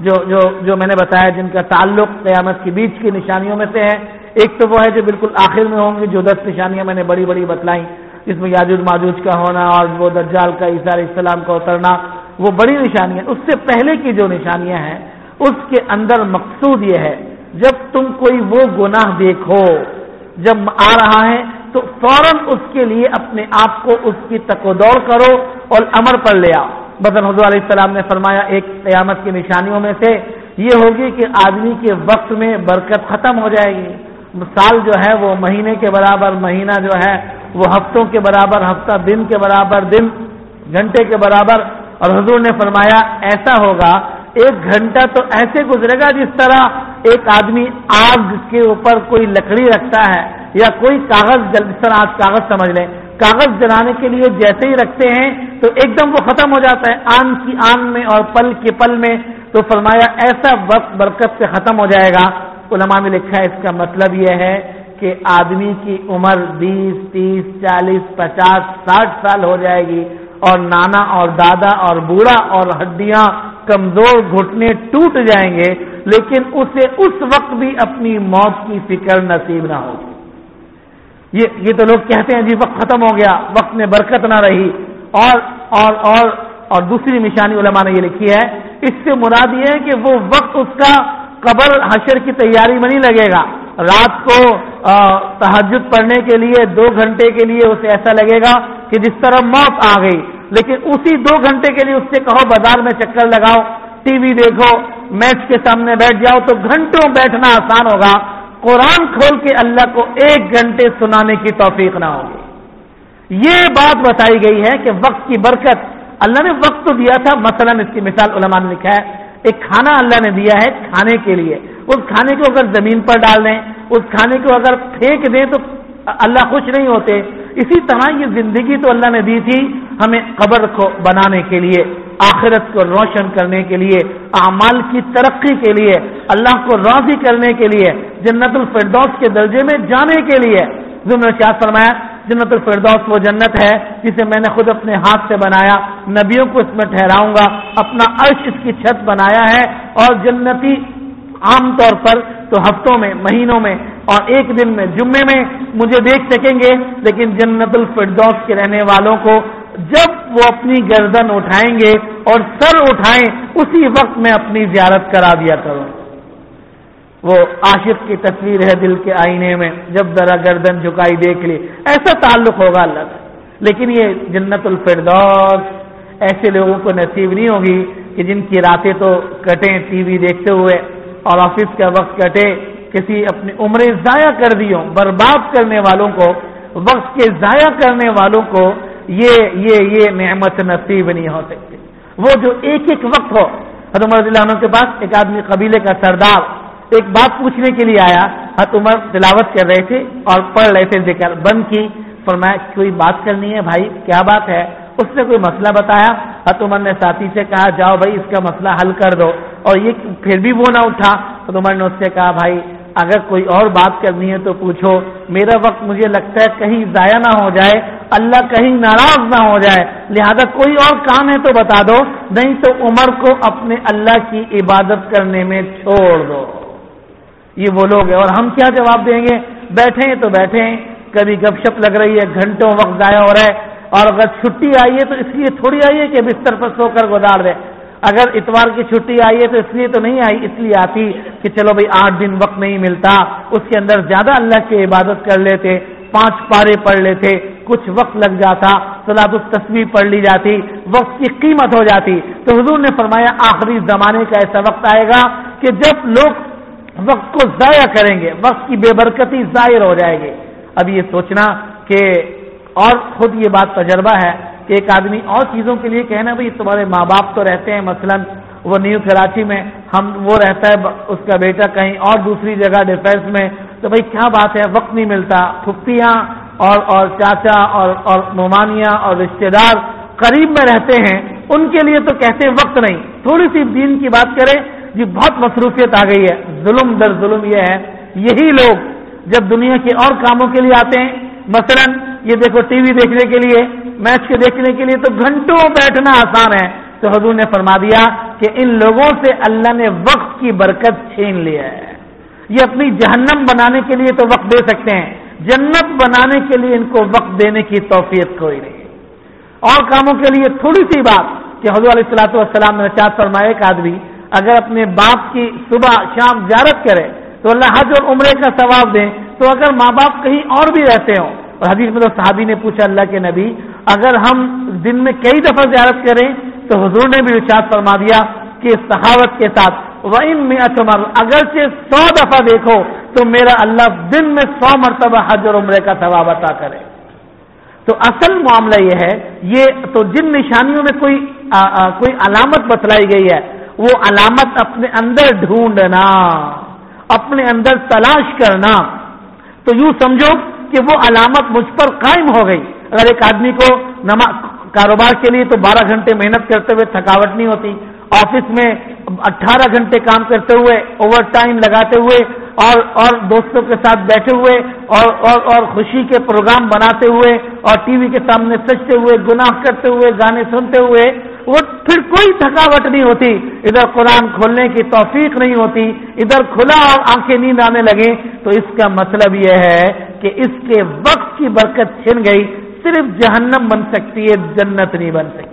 Speaker 1: جو میں نے بتایا جن کا تعلق قیامت کے بیچ کی نشانیوں میں سے ہے، ایک تو وہ ہے جو بالکل آخر میں ہوں گے، جو 10 نشانیاں میں نے بڑی بڑی بتلائیں، جس میں یاجوج ماجوج کا ہونا اور وہ دجال کا عیسیٰ علیہ السلام کا اترنا، وہ بڑی نشانیاں۔ اس سے پہلے کی جو نشانیاں ہیں اس کے اندر مقصود یہ ہے جب تم کوئی وہ گناہ دیکھو جب آ رہا ہے تو فوراً اس کے لیے اپنے آپ کو اس کی تک و دور کرو اور امر پر لے آؤ۔ مثلا حضور علیہ السلام نے فرمایا ایک قیامت کی نشانیوں میں سے یہ ہوگی کہ آدمی کے وقت میں برکت ختم ہو جائے گی، سال جو ہے وہ مہینے کے برابر، مہینہ جو ہے وہ ہفتوں کے برابر، ہفتہ دن کے برابر، دن گھنٹے کے برابر، اور حضور نے فرمایا ایسا ہوگا 1 گھنٹہ تو ایسے گزرے گا جس طرح ایک آدمی آگ کے اوپر کوئی لکڑی رکھتا ہے یا کوئی کاغذ، جس طرح آج کاغذ سمجھ لیں، کاغذ جلانے کے لیے جیسے ہی رکھتے ہیں تو ایک دم وہ ختم ہو جاتا ہے آن کی آن میں اور پل کے پل میں، تو فرمایا ایسا وقت برکت سے ختم ہو جائے گا۔ علماء نے لکھا ہے اس کا مطلب یہ ہے کہ آدمی کی عمر 20، 30، 40، 50، 60 سال ہو جائے گی اور نانا اور دادا اور بوڑھا اور ہڈیاں کمزور، گھٹنے ٹوٹ جائیں گے، لیکن اسے اس وقت بھی اپنی موت کی فکر نصیب نہ ہوگی۔ یہ تو لوگ کہتے ہیں جی وقت ختم ہو گیا، وقت میں برکت نہ رہی، اور دوسری نشانی علماء نے یہ لکھی ہے، اس سے مراد یہ ہے کہ وہ وقت اس کا قبر حشر کی تیاری میں نہیں لگے گا، رات کو تہجد پڑھنے کے لیے 2 گھنٹے کے لیے اسے ایسا لگے گا کہ جس طرح موت آ گئی، لیکن اسی 2 گھنٹے کے لیے اس سے کہو بازار میں چکر لگاؤ، ٹی وی دیکھو، میچ کے سامنے بیٹھ جاؤ تو گھنٹوں بیٹھنا آسان ہوگا، قرآن کھول کے اللہ کو 1 گھنٹے سنانے کی توفیق نہ ہوگی۔ یہ بات بتائی گئی ہے کہ وقت کی برکت، اللہ نے وقت تو دیا تھا، مثلا اس کی مثال علماء نے لکھا ہے ایک کھانا اللہ نے دیا ہے کھانے کے لیے، اس کھانے کو اگر زمین پر ڈال دیں، اس کھانے کو اگر پھینک دیں تو اللہ خوش نہیں ہوتے، اسی طرح یہ زندگی تو اللہ نے دی تھی ہمیں قبر کو بنانے کے لیے، آخرت کو روشن کرنے کے لیے، اعمال کی ترقی کے لیے، اللہ کو راضی کرنے کے لیے، جنت الفردوس کے درجے میں جانے کے لیے۔ حضور نے کیا فرمایا؟ جنت الفردوس وہ جنت ہے جسے میں نے خود اپنے ہاتھ سے بنایا، نبیوں کو اس میں ٹھہراؤں گا، اپنا عرش اس کی چھت بنایا ہے، اور جنتی عام طور پر تو ہفتوں میں، مہینوں میں اور ایک دن میں، جمعے میں مجھے دیکھ سکیں گے، لیکن جنت الفردوس کے رہنے والوں کو جب وہ اپنی گردن اٹھائیں گے اور سر اٹھائیں اسی وقت میں اپنی زیارت کرا دیا کروں. وہ عاشق کی تصویر ہے دل کے آئینے میں، جب ذرا گردن جھکائی دیکھ لی، ایسا تعلق ہوگا اللہ سے. لیکن یہ جنت الفردوس ایسے لوگوں کو نصیب نہیں ہوگی کہ جن کی راتیں تو کٹیں ٹی وی دیکھتے ہوئے اور آفس کا وقت کٹے، کسی اپنی عمریں ضائع کر دی ہوں. برباد کرنے والوں کو، وقت کے ضائع کرنے والوں کو یہ نعمت نصیب نہیں ہو سکتی. وہ جو ایک ایک وقت ہو. حضرت عمر رضی اللہ عنہ کے پاس ایک آدمی قبیلے کا سردار ایک بات پوچھنے کے لیے آیا. حضرت عمر تلاوت کر رہے تھے اور پڑھ رہے تھے، ذکر بند کی. فرمایا کوئی بات کرنی ہے بھائی، کیا بات ہے؟ اس نے کوئی مسئلہ بتایا. حضرت عمر نے ساتھی سے کہا جاؤ بھائی اس کا مسئلہ حل کر دو. اور یہ پھر بھی وہ نہ اٹھا. حضرت عمر نے اس سے کہا بھائی اگر کوئی اور بات کرنی ہے تو پوچھو، میرا وقت مجھے لگتا ہے کہیں ضائع نہ ہو جائے، اللہ کہیں ناراض نہ ہو جائے، لہذا کوئی اور کام ہے تو بتا دو، نہیں تو عمر کو اپنے اللہ کی عبادت کرنے میں چھوڑ دو. یہ وہ لوگ ہیں. اور ہم کیا جواب دیں گے؟ بیٹھے ہیں تو بیٹھے ہیں، کبھی گپ شپ لگ رہی ہے، گھنٹوں وقت ضائع ہو رہا ہے. اور اگر چھٹی آئی ہے تو اس لیے تھوڑی آئی ہے کہ بستر پر سو کر گزار دے. اگر اتوار کی چھٹی آئی ہے تو اس لیے تو نہیں آئی، اس لیے آتی کہ چلو بھائی 8 دن وقت نہیں ملتا، اس کے اندر زیادہ اللہ کی عبادت کر لیتے، 5 پارے پڑھ لیتے، کچھ وقت لگ جاتا، صلاۃ التسبیح پڑھ لی جاتی، وقت کی قیمت ہو جاتی. تو حضور نے فرمایا آخری زمانے کا ایسا وقت آئے گا کہ جب لوگ وقت کو ضائع کریں گے، وقت کی بے برکتی ظاہر ہو جائے گی. اب یہ سوچنا کہ، اور خود یہ بات تجربہ ہے کہ ایک آدمی اور چیزوں کے لیے کہنا بھائی تمہارے ماں باپ تو رہتے ہیں، مثلا وہ نیو کراچی میں، وہ رہتا ہے اس کا بیٹا کہیں اور دوسری جگہ ڈیفینس میں، تو بھائی کیا بات ہے وقت نہیں ملتا. پھپھیاں اور چاچا اور ممانیاں اور رشتہ دار قریب میں رہتے ہیں، ان کے لیے تو کہتے ہیں وقت نہیں. تھوڑی سی دین کی بات کریں جی بہت مصروفیت آ گئی ہے. ظلم در ظلم یہ ہے، یہی لوگ جب دنیا کے اور کاموں کے لیے آتے ہیں، مثلا یہ دیکھو ٹی وی دیکھنے کے لیے، میچ کے دیکھنے کے لیے تو گھنٹوں بیٹھنا آسان ہے. تو حضور نے فرما دیا کہ ان لوگوں سے اللہ نے وقت کی برکت چھین لیا ہے. یہ اپنی جہنم بنانے کے لیے تو وقت دے سکتے ہیں، جنت بنانے کے لیے ان کو وقت دینے کی توفیق کوئی نہیں. اور کاموں کے لیے تھوڑی سی بات کہ حضور علیہ الصلوۃ والسلام نے ارشاد فرمایا ایک آدمی اگر اپنے باپ کی صبح شام زیارت کرے تو اللہ حج اور عمرے کا ثواب دیں. تو اگر ماں باپ کہیں اور بھی رہتے ہوں، اور حدیث میں تو صحابی نے پوچھا اللہ کے نبی اگر ہم دن میں کئی دفعہ زیارت کریں تو حضور نے بھی ارشاد فرما دیا کہ سخاوت کے ساتھ وَإِن مِّئَةَ مَرَّةٍ، اگرچہ 100 دفعہ دیکھو تو میرا اللہ دن میں 100 مرتبہ حج اور عمرے کا ثواب عطا کرے. تو اصل معاملہ یہ ہے، یہ تو جن نشانیوں میں کوئی علامت بتلائی گئی ہے وہ علامت اپنے اندر ڈھونڈنا، اپنے اندر تلاش کرنا. تو یوں سمجھو کہ وہ علامت مجھ پر قائم ہو گئی. اگر ایک آدمی کو کاروبار کے لیے تو 12 گھنٹے محنت کرتے ہوئے تھکاوٹ نہیں ہوتی، آفس میں 18 گھنٹے کام کرتے ہوئے، اوور ٹائم لگاتے ہوئے اور دوستوں کے ساتھ بیٹھے ہوئے اور خوشی کے پروگرام بناتے ہوئے اور ٹی وی کے سامنے سجتے ہوئے، گناہ کرتے ہوئے، گانے سنتے ہوئے، وہ پھر کوئی تھکاوٹ نہیں ہوتی. ادھر قرآن کھولنے کی توفیق نہیں ہوتی، ادھر کھلا اور آنکھیں نیند آنے لگیں، تو اس کا مطلب یہ ہے کہ اس کے وقت کی برکت چھن گئی. صرف جہنم بن سکتی ہے، جنت نہیں بن سکتی.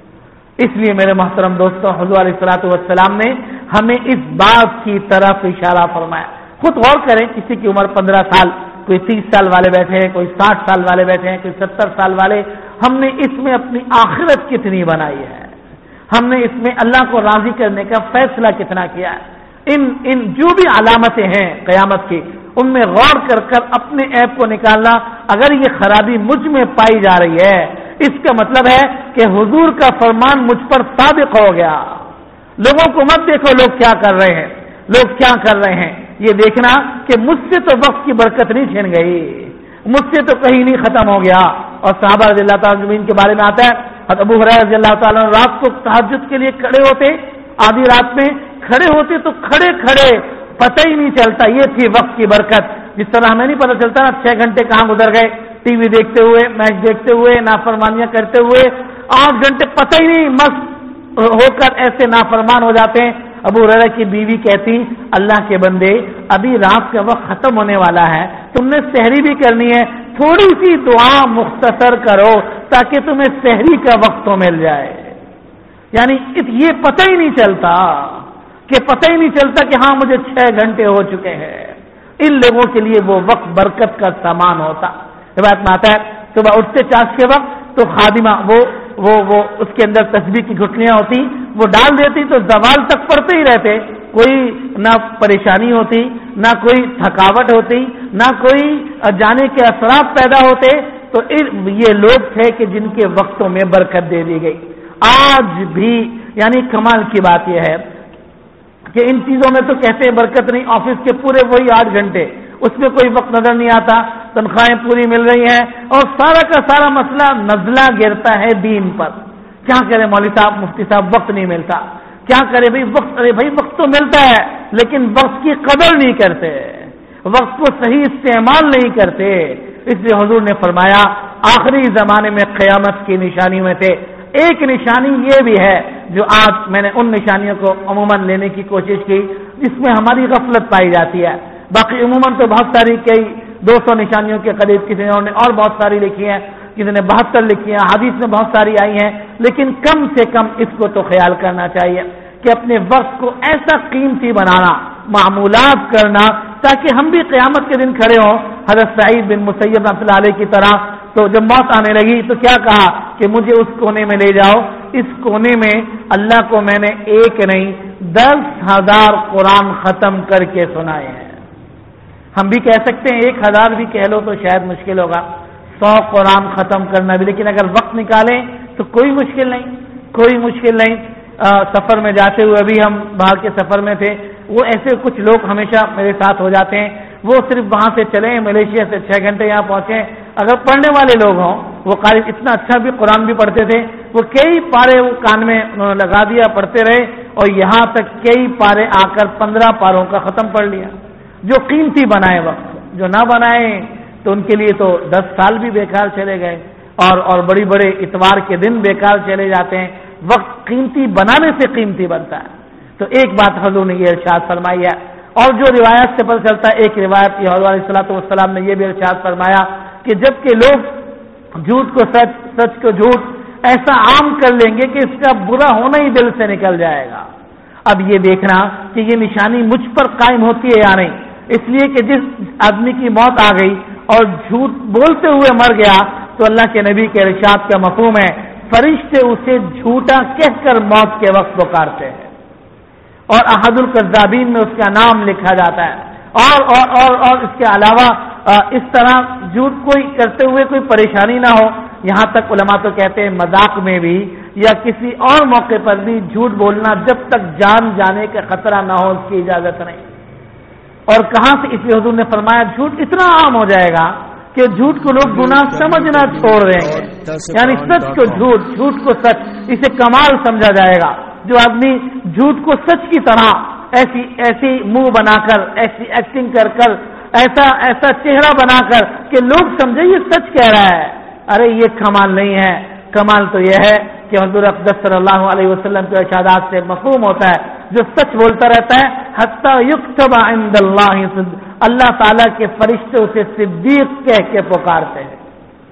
Speaker 1: اس لیے میرے محترم دوستوں حضور علیہ الصلوۃ والسلام نے ہمیں اس بات کی طرف اشارہ فرمایا. خود غور کریں، کسی کی عمر 15 سال، کوئی 30 سال والے بیٹھے ہیں، کوئی 60 سال والے بیٹھے ہیں، کوئی 70 سال والے. ہم نے اس میں اپنی آخرت کتنی بنائی ہے، ہم نے اس میں اللہ کو راضی کرنے کا فیصلہ کتنا کیا ہے. ان جو بھی علامتیں ہیں قیامت کی، ان میں غور کر اپنے عیب کو نکالنا. اگر یہ خرابی مجھ میں پائی جا رہی ہے، اس کا مطلب ہے کہ حضور کا فرمان مجھ پر صادق ہو گیا. لوگوں کو مت دیکھو لوگ کیا کر رہے ہیں، لوگ کیا کر رہے ہیں، یہ دیکھنا کہ مجھ سے تو وقت کی برکت نہیں چھن گئی، مجھ سے تو کہیں نہیں ختم ہو گیا. اور صحابہ رضی اللہ تعالیٰ عنہ کے بارے میں آتا ہے، حضرت ابو ہریرہ رضی اللہ تعالیٰ عنہ رات کو تہجد کے لیے کھڑے ہوتے، آدھی رات میں کھڑے ہوتے تو کھڑے کھڑے پتہ ہی نہیں چلتا. یہ تھی وقت کی برکت. جس طرح ہمیں نہیں پتہ چلتا نا 6 گھنٹے کہاں گزر گئے، ٹی وی دیکھتے ہوئے، میچ دیکھتے ہوئے، نافرمانیاں کرتے ہوئے 8 گھنٹے پتہ ہی نہیں، مست ہو کر ایسے نافرمان ہو جاتے ہیں. ابو ہریرہ کی بیوی کہتی اللہ کے بندے ابھی رات کا وقت ختم ہونے والا ہے, تم نے سحری بھی کرنی ہے, تھوڑی سی دعا مختصر کرو تاکہ تمہیں سحری کا وقت تو مل جائے. یعنی یہ پتہ ہی نہیں چلتا کہ ہاں مجھے 6 گھنٹے ہو چکے ہیں. ان لوگوں کے لیے وہ وقت برکت کا سامان ہوتا. روایت میں آتا ہے صبح اٹھتے چاش کے وقت تو خادمہ وہ اس کے اندر تسبیح کی گھٹلیاں ہوتی, وہ ڈال دیتی تو زوال تک پڑتے ہی رہتے, کوئی نہ پریشانی ہوتی, نہ کوئی تھکاوٹ ہوتی, نہ کوئی جانے کے اثرات پیدا ہوتے. تو یہ لوگ تھے کہ جن کے وقتوں میں برکت دے دی گئی. آج بھی یعنی کمال کی بات یہ ہے کہ ان چیزوں میں تو کہتے ہیں برکت نہیں, آفس کے پورے وہی 8 گھنٹے, اس میں کوئی وقت نظر نہیں آتا, تنخواہیں پوری مل رہی ہیں اور سارا کا سارا مسئلہ نزلہ گرتا ہے دین پر. کیا کرے مولوی صاحب, مفتی صاحب, وقت نہیں ملتا. کیا کرے بھائی وقت, ارے بھائی وقت تو ملتا ہے لیکن وقت کی قدر نہیں کرتے, وقت کو صحیح استعمال نہیں کرتے. اس لیے حضور نے فرمایا آخری زمانے میں قیامت کی نشانی میں سے ایک نشانی یہ بھی ہے, جو آج میں نے ان نشانیوں کو عموماً لینے کی کوشش کی جس میں ہماری غفلت پائی جاتی ہے. باقی عموماً تو بہت ساری, کئی 200 نشانیوں کے قریب کسی نے اور بہت ساری لکھی ہیں, کسی نے 72 لکھی ہیں, حدیث میں بہت ساری آئی ہیں, لیکن کم سے کم اس کو تو خیال کرنا چاہیے کہ اپنے وقت کو ایسا قیمتی بنانا, معمولات کرنا تاکہ ہم بھی قیامت کے دن کھڑے ہوں حضرت سعید بن مسیب رحمۃ اللہ علیہ کی طرح. تو جب موت آنے لگی تو کیا کہا کہ مجھے اس کونے میں لے جاؤ, اس کونے میں اللہ کو میں نے ایک نہیں 10,000 قرآن ختم کر کے سنائے ہیں. ہم بھی کہہ سکتے ہیں 1,000 بھی کہہ لو تو شاید مشکل ہوگا, 100 قرآن ختم کرنا بھی, لیکن اگر وقت نکالیں تو کوئی مشکل نہیں. سفر میں جاتے ہوئے ابھی ہم باہر کے سفر میں تھے, وہ ایسے کچھ لوگ ہمیشہ میرے ساتھ ہو جاتے ہیں, وہ صرف وہاں سے چلے ملیشیا سے 6 گھنٹے یہاں پہنچے. اگر پڑھنے والے لوگ ہوں, وہ قاری اتنا اچھا بھی قرآن بھی پڑھتے تھے, وہ کئی پارے وہ کان میں انہوں نے لگا دیا, پڑھتے رہے اور یہاں تک کئی پارے آ کر 15 پاروں کا ختم پڑھ لیا. جو قیمتی بنائے وقت, جو نہ بنائے تو ان کے لیے تو 10 سال بھی بیکار چلے گئے اور بڑے اتوار کے دن بیکار چلے جاتے ہیں. وقت قیمتی بنانے سے قیمتی بنتا ہے. تو ایک بات حضور نے یہ ارشاد فرمائی ہے, اور جو روایت سے پتہ چلتا ہے, ایک روایت یہ حضور علیہ الصلوۃ والسلام نے یہ بھی ارشاد فرمایا کہ جب کہ لوگ جھوٹ کو سچ, سچ کو جھوٹ ایسا عام کر لیں گے کہ اس کا برا ہونا ہی دل سے نکل جائے گا. اب یہ دیکھنا کہ یہ نشانی مجھ پر قائم ہوتی ہے یا نہیں, اس لیے کہ جس آدمی کی موت آ گئی اور جھوٹ بولتے ہوئے مر گیا تو اللہ کے نبی کے ارشاد کا مفہوم ہے فرشتے اسے جھوٹا کہہ کر موت کے وقت پکارتے ہیں اور احد الکذابین میں اس کا نام لکھا جاتا ہے. اور اس کے علاوہ اس طرح جھوٹ کوئی کرتے ہوئے کوئی پریشانی نہ ہو. یہاں تک علماء تو کہتے ہیں مذاق میں بھی یا کسی اور موقع پر بھی جھوٹ بولنا جب تک جان جانے کا خطرہ نہ ہو اس کی اجازت نہیں. اور کہاں سے, اس لیے حضور نے فرمایا جھوٹ اتنا عام ہو جائے گا کہ جھوٹ کو لوگ گناہ سمجھنا چھوڑ دیں گے. یعنی سچ کو جھوٹ, جھوٹ کو سچ, اسے کمال سمجھا جائے گا. جو آدمی جھوٹ کو سچ کی طرح ایسی منہ بنا کر, ایسی ایکٹنگ کر کر, ایسا چہرہ بنا کر کہ لوگ سمجھے یہ سچ کہہ رہا ہے, ارے یہ کمال نہیں ہے. کمال تو یہ ہے کہ حضور اقدس صلی اللہ علیہ وسلم کے ارشادات سے مفہوم ہوتا ہے جو سچ بولتا رہتا ہے حتی یکتب عند اللہ صدق, اللہ تعالیٰ کے فرشتے اسے صدیق کہہ کے پکارتے ہیں.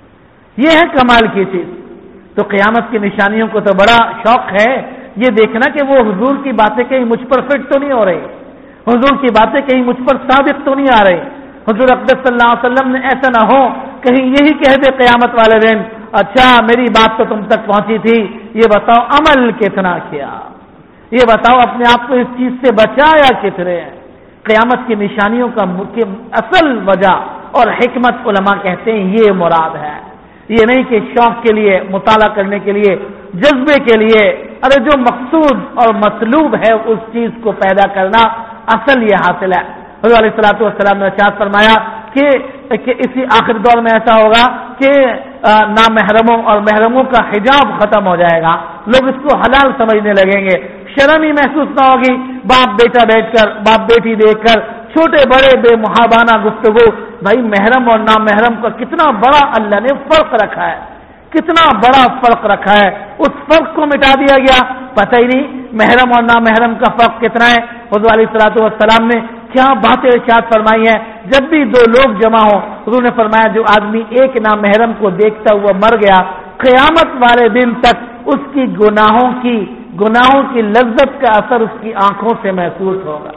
Speaker 1: یہ ہے کمال کی چیز. تو قیامت کی نشانیوں کو تو بڑا شوق ہے یہ دیکھنا کہ وہ حضور کی باتیں کہیں مجھ پر فٹ تو نہیں ہو رہی, حضور کی باتیں کہیں مجھ پر ثابت تو نہیں آ رہی. حضور اقدس صلی اللہ علیہ وسلم نے ایسا نہ ہو کہیں یہی کہہ دے قیامت والے دن اچھا میری بات تو تم تک پہنچی تھی, یہ بتاؤ عمل کتنا کیا, یہ بتاؤ اپنے آپ کو اس چیز سے بچایا کتنے. قیامت کی نشانیوں کا اصل وجہ اور حکمت علماء کہتے ہیں یہ مراد ہے. یہ نہیں کہ شوق کے لیے, مطالعہ کرنے کے لیے, جذبے کے لیے, ارے جو مقصود اور مطلوب ہے اس چیز کو پیدا کرنا, اصل یہ حاصل ہے. حضور علیہ الصلوۃ والسلام نے ارشاد فرمایا کہ اسی آخر دور میں ایسا ہوگا کہ نامحرموں اور محرموں کا حجاب ختم ہو جائے گا, لوگ اس کو حلال سمجھنے لگیں گے, شرم ہی محسوس نہ ہوگی. باپ بیٹا بیٹھ کر, باپ بیٹی دیکھ کر, چھوٹے بڑے بے محابانہ گفتگو. بھائی محرم اور نامحرم کا کتنا بڑا اللہ نے فرق رکھا ہے, کتنا بڑا فرق رکھا ہے. اس فرق کو مٹا دیا گیا, پتہ ہی نہیں محرم اور نامحرم کا فرق کتنا ہے. حضور علیہ الصلوۃ والسلام نے کیا باتیں ارشاد فرمائی ہیں. جب بھی دو لوگ جمع ہوں حضور نے فرمایا جو آدمی ایک نامحرم کو دیکھتا ہوا مر گیا قیامت والے دن تک اس کی گناہوں کی لذت کا اثر اس کی آنکھوں سے محسوس ہوگا.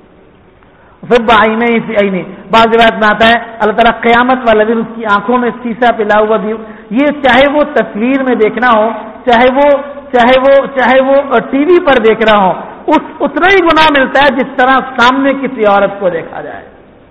Speaker 1: بعض روایت میں آتا ہے اللہ تعالیٰ قیامت والے دن اس کی آنکھوں میں شیشہ پلا ہوا بھی, یہ چاہے وہ تصویر میں دیکھنا ہو چاہے وہ ٹی وی پر دیکھ رہا ہو اتنا ہی گناہ ملتا ہے جس طرح سامنے کسی عورت کو دیکھا جائے.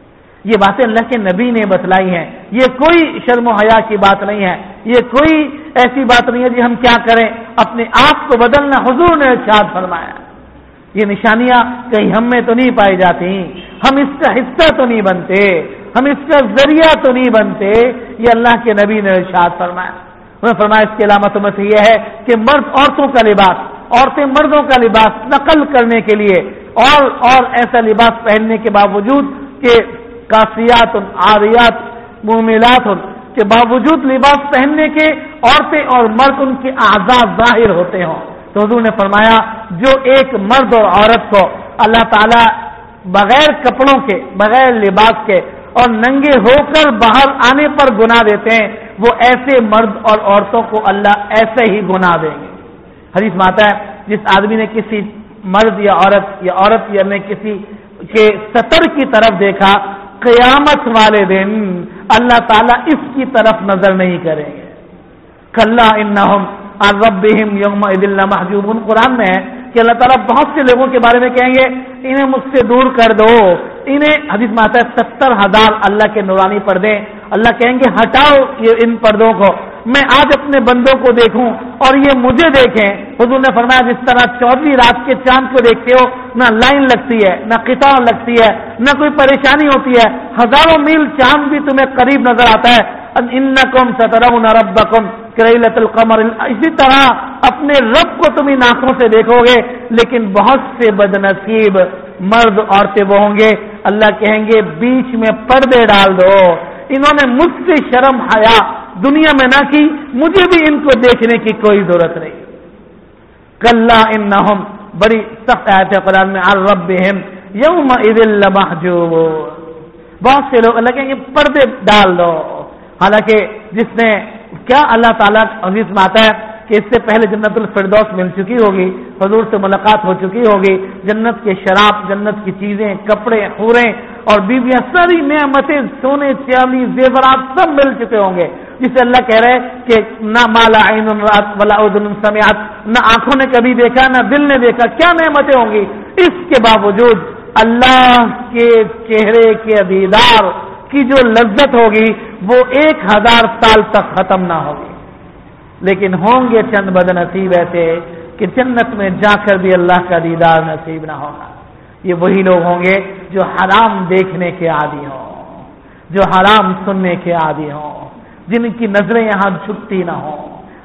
Speaker 1: یہ باتیں اللہ کے نبی نے بتلائی ہیں. یہ کوئی شرم و حیا کی بات نہیں ہے, یہ کوئی ایسی بات نہیں ہے جی ہم کیا کریں اپنے آپ کو بدلنا. حضور نے ارشاد فرمایا یہ نشانیاں کہیں ہم میں تو نہیں پائی جاتی, ہم اس کا حصہ تو نہیں بنتے, ہم اس کا ذریعہ تو نہیں بنتے. یہ اللہ کے نبی نے ارشاد فرمایا. انہوں نے فرمایا اس کی علامتوں میں سے یہ ہے کہ مرد عورتوں کا لباس, عورتیں مردوں کا لباس نقل کرنے کے لیے اور ایسا لباس پہننے کے باوجود کہ کاسیات عاریات موملات کے باوجود لباس پہننے کے عورتیں اور مرد ان کے اعضاء ظاہر ہوتے ہوں. تو حضور نے فرمایا جو ایک مرد اور عورت کو اللہ تعالیٰ بغیر کپڑوں کے بغیر لباس کے اور ننگے ہو کر باہر آنے پر گناہ دیتے ہیں وہ ایسے مرد اور عورتوں کو اللہ ایسے ہی گناہ دیں گے. حدیث میں آتا ہے جس آدمی نے کسی مرد یا عورت یا نے کسی کے سطر کی طرف دیکھا قیامت والے دن اللہ تعالیٰ اس کی طرف نظر نہیں کریں گے. کلا انہم عن ربہم یومئذ لمحجوبون. قرآن میں ہے کہ اللہ تعالیٰ بہت سے لوگوں کے بارے میں کہیں گے انہیں مجھ سے دور کر دو. انہیں حدیث میں آتا ہے 70,000 اللہ کے نورانی پردے, اللہ کہیں گے ہٹاؤ یہ ان پردوں کو, میں آج اپنے بندوں کو دیکھوں اور یہ مجھے دیکھیں. حضور نے فرمایا جس طرح 14ویں رات کے چاند کو دیکھتے ہو نہ لائن لگتی ہے نہ قطار لگتی ہے نہ کوئی پریشانی ہوتی ہے, ہزاروں میل چاند بھی تمہیں قریب نظر آتا ہے. انکم سترون ربکم کلیلۃ القمر, اسی طرح اپنے رب کو تم ان آنکھوں سے دیکھو گے. لیکن بہت سے بدنصیب مرد عورتیں وہ ہوں گے اللہ کہیں گے بیچ میں پردے ڈال دو, انہوں نے مجھ سے شرم حیا دنیا میں نہ کی, مجھے بھی ان کو دیکھنے کی کوئی ضرورت نہیں. کلا انہم بڑی سخت آیت ہے قرآن میں عن ربہم یومئذ لمحجوبون. بہت سے لوگ اللہ کہیں گے پردے ڈال دو. حالانکہ جس نے کیا اللہ تعالیٰ حدیث میں آتا ہے کہ اس سے پہلے جنت الفردوس مل چکی ہوگی, حضور سے ملاقات ہو چکی ہوگی, جنت کے شراب جنت کی چیزیں کپڑے حوریں اور بیویاں ساری نعمتیں سونے چاندی زیورات سب مل چکے ہوں گے جسے اللہ کہہ رہے کہ نہ مالا عین رات ولا اذن سمعت, نہ آنکھوں نے کبھی دیکھا نہ دل نے دیکھا, کیا نعمتیں ہوں گی. اس کے باوجود اللہ کے چہرے کے دیدار کی جو لذت ہوگی وہ 1000 سال تک ختم نہ ہوگی. لیکن ہوں گے چند بدنصیب ایسے کہ جنت میں جا کر بھی اللہ کا دیدار نصیب نہ ہوگا. یہ وہی لوگ ہوں گے جو حرام دیکھنے کے عادی ہوں, جو حرام سننے کے عادی ہوں, جن کی نظریں یہاں جھکتی نہ ہوں,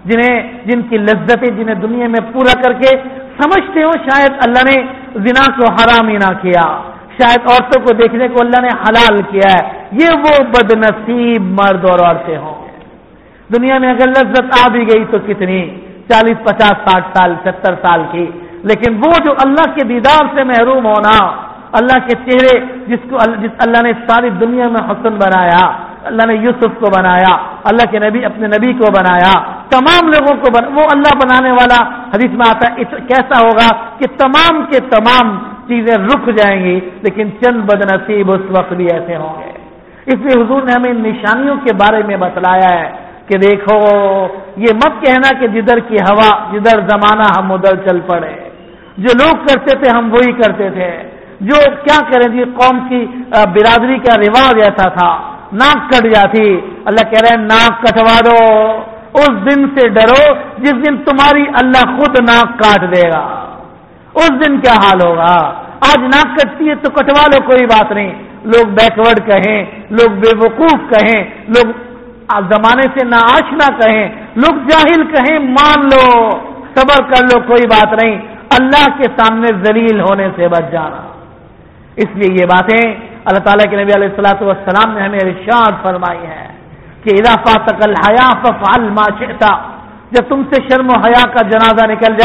Speaker 1: جن کی لذتیں جنہیں دنیا میں پورا کر کے سمجھتے ہو شاید اللہ نے زنا کو حرام ہی نہ کیا, شاید عورتوں کو دیکھنے کو اللہ نے حلال کیا ہے. یہ وہ بدنصیب مرد اور عورتیں ہوں گے. دنیا میں اگر لذت آ بھی گئی تو کتنی 40 50 60 سال 70 سال کی, لیکن وہ جو اللہ کے دیدار سے محروم ہونا, اللہ کے چہرے جس اللہ نے ساری دنیا میں حسن بنایا, اللہ نے یوسف کو بنایا, اللہ کے نبی اپنے نبی کو بنایا, تمام لوگوں کو وہ اللہ بنانے والا حدیث میں آتا ہے کیسا ہوگا کہ تمام کے تمام چیزیں رک جائیں گی, لیکن چند بدنصیب اس وقت بھی ایسے ہوں گے. اس لیے حضور نے ہمیں نشانیوں کے بارے میں بتلایا ہے کہ دیکھو یہ مت کہنا کہ جدھر کی ہوا جدھر زمانہ ہم ادھر چل پڑے. جو لوگ کرتے تھے ہم وہی کرتے تھے. جو کیا کریں جی قوم کی برادری کا رواج ایسا تھا, ناک کٹ جاتی, اللہ کہہ رہے ہیں ناک کٹوا دو. اس دن سے ڈرو جس دن تمہاری اللہ خود ناک کاٹ دے گا. اس دن کیا حال ہوگا. آج ناک کٹتی ہے تو کٹوا لو, کوئی بات نہیں. لوگ بیکورڈ کہیں, لوگ بے وقوف کہیں, لوگ زمانے سے ناآشنا کہیں, لوگ جاہل کہیں, مان لو, صبر کر لو, کوئی بات نہیں. اللہ کے سامنے ذلیل ہونے سے بچ جانا. اس لیے یہ باتیں اللہ تعالیٰ کے نبی علیہ الصلوۃ والسلام نے ہمیں ارشاد فرمائی ہے کہ اذا فاتک الحیا فافعل ما شئت. جب تم سے شرم و حیا کا جنازہ نکل جائے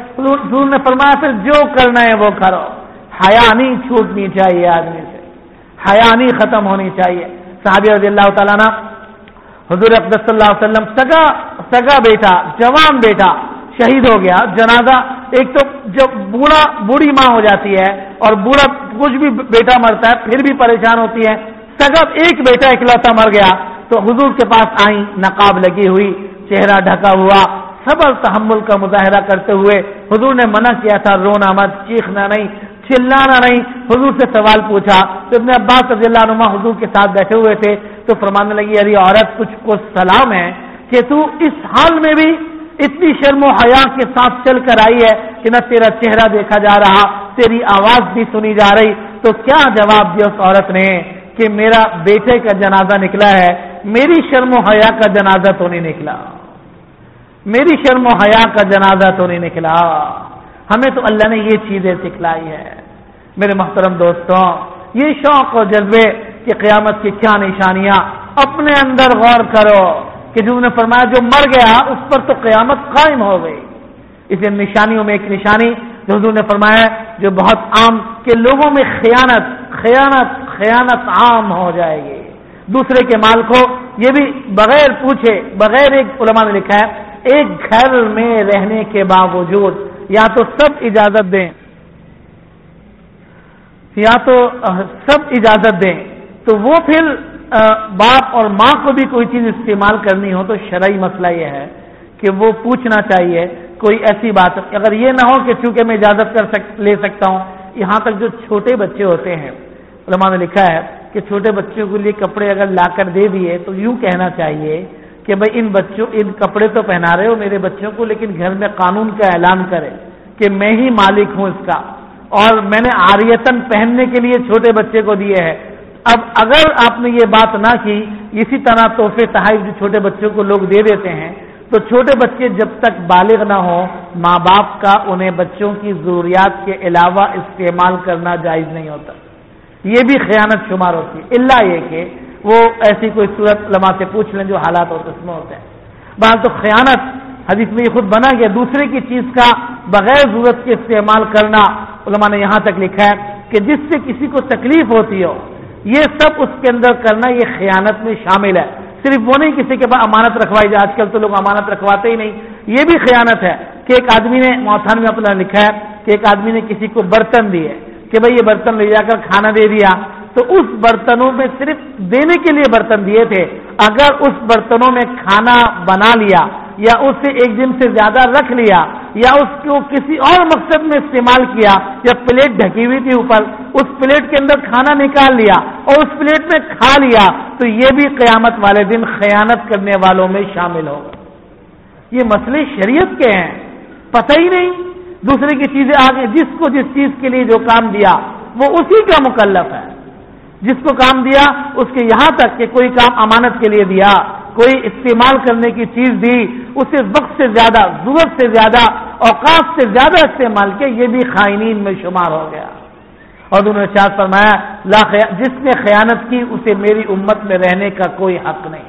Speaker 1: حضور نے فرمایا پھر جو کرنا ہے وہ کرو، حیا نہیں چھوٹنی چاہیے آدمی سے، حیا نہیں ختم ہونی چاہیے۔ صحابی رضی اللہ تعالیٰ عنہ حضور اقدس صلی اللہ علیہ وسلم سگا بیٹا، جوان بیٹا شہید ہو گیا، جنازہ، ایک تو جب بوڑھی ماں ہو جاتی ہے اور بوڑھا کچھ بھی بیٹا مرتا ہے پھر بھی پریشان ہوتی ہے، سگا ایک بیٹا اکلوتا مر گیا تو حضور کے پاس آئیں، نقاب لگی ہوئی، چہرہ ڈھکا ہوا، صبر تحمل کا مظاہرہ کرتے ہوئے۔ حضور نے منع کیا تھا، رونا مت، چیخنا نہیں، چلانا نہیں۔ حضور سے سوال پوچھا تو ابن عباس رضی اللہ عنہ حضور کے ساتھ بیٹھے ہوئے تھے تو فرمانے لگی، ارے عورت کچھ کو سلام ہے کہ تو اس حال میں بھی اتنی شرم و حیا کے ساتھ چل کر آئی ہے کہ نہ تیرا چہرہ دیکھا جا رہا، تیری آواز بھی سنی جا رہی۔ تو کیا جواب دیا اس عورت نے کہ میرا بیٹے کا جنازہ نکلا ہے، میری شرم و حیا کا جنازہ تو نہیں نکلا، میری شرم و حیا کا جنازہ تو نہیں نکلا۔ ہمیں تو اللہ نے یہ چیزیں سکھلائی ہے۔ میرے محترم دوستوں، یہ شوق و جذبے کہ قیامت کی کیا نشانیاں، اپنے اندر غور کرو کہ جو نے فرمایا جو مر گیا اس پر تو قیامت قائم ہو گئی۔ اس نشانیوں میں ایک نشانی جو حضور نے فرمایا جو بہت عام کہ لوگوں میں خیانت عام ہو جائے گی، دوسرے کے مال کو، یہ بھی بغیر پوچھے، بغیر، ایک علماء نے لکھا ہے ایک گھر میں رہنے کے باوجود یا تو سب اجازت دیں یا تو سب اجازت دیں تو وہ پھر باپ اور ماں کو بھی کوئی چیز استعمال کرنی ہو تو شرعی مسئلہ یہ ہے کہ وہ پوچھنا چاہیے کوئی ایسی بات، اگر یہ نہ ہو کہ چونکہ میں اجازت لے سکتا ہوں۔ یہاں تک جو چھوٹے بچے ہوتے ہیں، علماء نے لکھا ہے کہ چھوٹے بچوں کے لیے کپڑے اگر لا کر دے دیے تو یوں کہنا چاہیے کہ بھائی ان کپڑے تو پہنا رہے ہو میرے بچوں کو، لیکن گھر میں قانون کا اعلان کرے کہ میں ہی مالک ہوں اس کا اور میں نے عاریتن پہننے کے لیے چھوٹے بچے کو دیے ہیں۔ اب اگر آپ نے یہ بات نہ کی، اسی طرح تحفے تحائف جو چھوٹے بچوں کو لوگ دے دیتے ہیں، تو چھوٹے بچے جب تک بالغ نہ ہو ماں باپ کا انہیں بچوں کی ضروریات کے علاوہ استعمال کرنا جائز نہیں ہوتا، یہ بھی خیانت شمار ہوتی ہے، الا یہ کہ وہ ایسی کوئی صورت علماء سے پوچھ لیں جو حالات اور اس میں ہوتے ہیں۔ بہرحال تو خیانت حدیث میں یہ خود بنا گیا، دوسرے کی چیز کا بغیر ضرورت کے استعمال کرنا، علماء نے یہاں تک لکھا ہے کہ جس سے کسی کو تکلیف ہوتی ہو یہ سب اس کے اندر کرنا یہ خیانت میں شامل ہے۔ صرف وہ نہیں کسی کے پاس امانت رکھوائی جائے، آج کل تو لوگ امانت رکھواتے ہی نہیں، یہ بھی خیانت ہے کہ ایک آدمی نے موتھان میں اپنا لکھا ہے کہ ایک آدمی نے کسی کو برتن دیے کہ بھائی یہ برتن لے جا کر کھانا دے دیا، تو اس برتنوں میں صرف دینے کے لیے برتن دیے تھے، اگر اس برتنوں میں کھانا بنا لیا یا اس سے ایک دن سے زیادہ رکھ لیا یا اس کو کسی اور مقصد میں استعمال کیا، یا پلیٹ ڈھکی ہوئی تھی اوپر، اس پلیٹ کے اندر کھانا نکال لیا اور اس پلیٹ میں کھا لیا، تو یہ بھی قیامت والے دن خیانت کرنے والوں میں شامل ہوگا۔ یہ مسئلے شریعت کے ہیں، پتہ ہی نہیں، دوسرے کی چیزیں آگے، جس کو جس چیز کے لیے جو کام دیا وہ اسی کا مکلف ہے، جس کو کام دیا اس کے، یہاں تک کہ کوئی کام امانت کے لیے دیا، کوئی استعمال کرنے کی چیز دی، اسے وقت سے زیادہ، ضرورت سے زیادہ، اوقات سے زیادہ استعمال کیا، یہ بھی خائنین میں شمار ہو گیا۔ اور انہوں نے ارشاد فرمایا جس نے خیانت کی اسے میری امت میں رہنے کا کوئی حق نہیں۔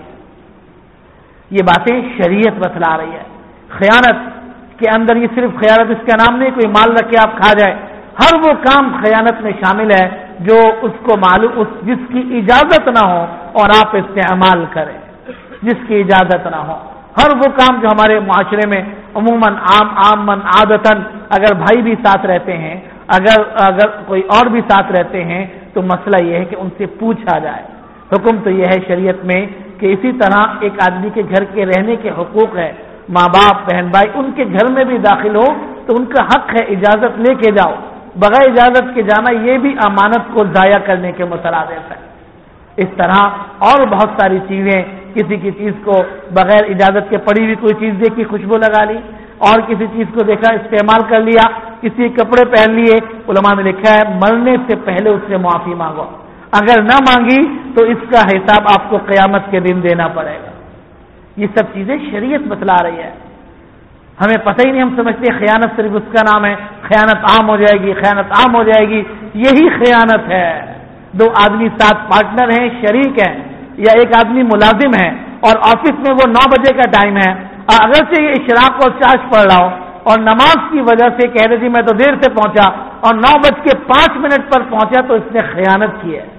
Speaker 1: یہ باتیں شریعت بتلا رہی ہے۔ خیانت کے اندر یہ صرف خیانت اس کا نام نہیں کوئی مال رکھ کے آپ کھا جائے، ہر وہ کام خیانت میں شامل ہے جو اس کو معلوم، جس کی اجازت نہ ہو اور آپ استعمال کریں، جس کی اجازت نہ ہو۔ ہر وہ کام جو ہمارے معاشرے میں عموماً عاماً عادتاً اگر بھائی بھی ساتھ رہتے ہیں، اگر کوئی اور بھی ساتھ رہتے ہیں، تو مسئلہ یہ ہے کہ ان سے پوچھا جائے۔ حکم تو یہ ہے شریعت میں کہ اسی طرح ایک آدمی کے گھر کے رہنے کے حقوق ہے، ماں باپ بہن بھائی ان کے گھر میں بھی داخل ہو تو ان کا حق ہے اجازت لے کے جاؤ، بغیر اجازت کے جانا یہ بھی امانت کو ضائع کرنے کے مترادف ہے۔ اس طرح اور بہت ساری چیزیں، کسی کی چیز کو بغیر اجازت کے پڑی ہوئی کوئی چیز دیکھی خوشبو لگا لی، اور کسی چیز کو دیکھا استعمال کر لیا، کسی کپڑے پہن لیے، علماء نے لکھا ہے مرنے سے پہلے اس سے معافی مانگو، اگر نہ مانگی تو اس کا حساب آپ کو قیامت کے دن دینا پڑے گا۔ یہ سب چیزیں شریعت بتلا رہی ہے، ہمیں پتہ ہی نہیں، ہم سمجھتے ہیں خیانت صرف اس کا نام ہے، خیانت عام ہو جائے گی، خیانت عام ہو جائے گی، یہی خیانت ہے۔ دو آدمی ساتھ پارٹنر ہیں، شریک ہیں، یا ایک آدمی ملازم ہے اور آفس میں وہ 9 بجے کا ٹائم ہے، اگرچہ یہ اشراق اور چاش پڑ رہا ہو، اور نماز کی وجہ سے کہہ رہے جی میں تو دیر سے پہنچا اور 9:05 پر پہنچا تو اس نے خیانت کی ہے.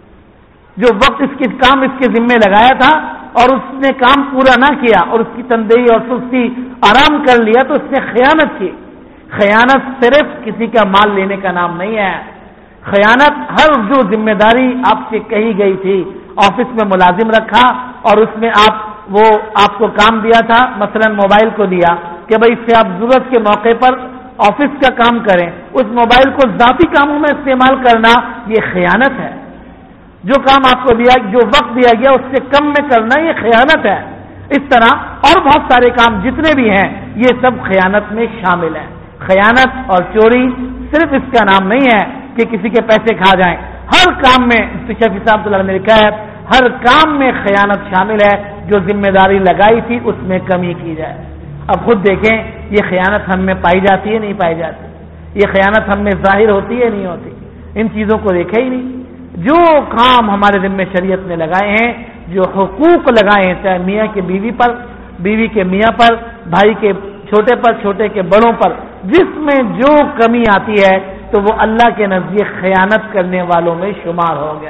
Speaker 1: جو وقت اس کے کام اس کے ذمے لگایا تھا اور اس نے کام پورا نہ کیا اور اس کی تندہی اور سستی آرام کر لیا تو اس نے خیانت کی. خیانت صرف کسی کا مال لینے کا نام نہیں ہے. خیانت ہر جو ذمہ داری آپ سے کہی گئی تھی، آفس میں ملازم رکھا اور اس میں آپ کو کام دیا تھا، مثلا موبائل کو دیا کہ بھائی اس سے آپ ضرورت کے موقع پر آفس کا کام کریں، اس موبائل کو ذاتی کاموں میں استعمال کرنا یہ خیانت ہے. جو کام آپ کو دیا، جو وقت دیا گیا اس سے کم میں کرنا یہ خیانت ہے. اس طرح اور بہت سارے کام جتنے بھی ہیں یہ سب خیانت میں شامل ہیں. خیانت اور چوری صرف اس کا نام نہیں ہے کہ کسی کے پیسے کھا جائیں. ہر کام میں شفیع صاحب صلی اللہ علیہ وسلم نے لکھا ہے ہر کام میں خیانت شامل ہے. جو ذمہ داری لگائی تھی اس میں کمی کی جائے. اب خود دیکھیں یہ خیانت ہم میں پائی جاتی ہے نہیں پائی جاتی؟ یہ خیانت ہم میں ظاہر ہوتی ہے نہیں ہوتی؟ ان چیزوں کو دیکھے ہی نہیں. جو کام ہمارے ذمہ شریعت نے لگائے ہیں، جو حقوق لگائے ہیں، چاہے میاں کے بیوی پر، بیوی کے میاں پر، بھائی کے چھوٹے پر، چھوٹے کے بڑوں پر، جس میں جو کمی آتی ہے تو وہ اللہ کے نزدیک خیانت کرنے والوں میں شمار ہو گیا.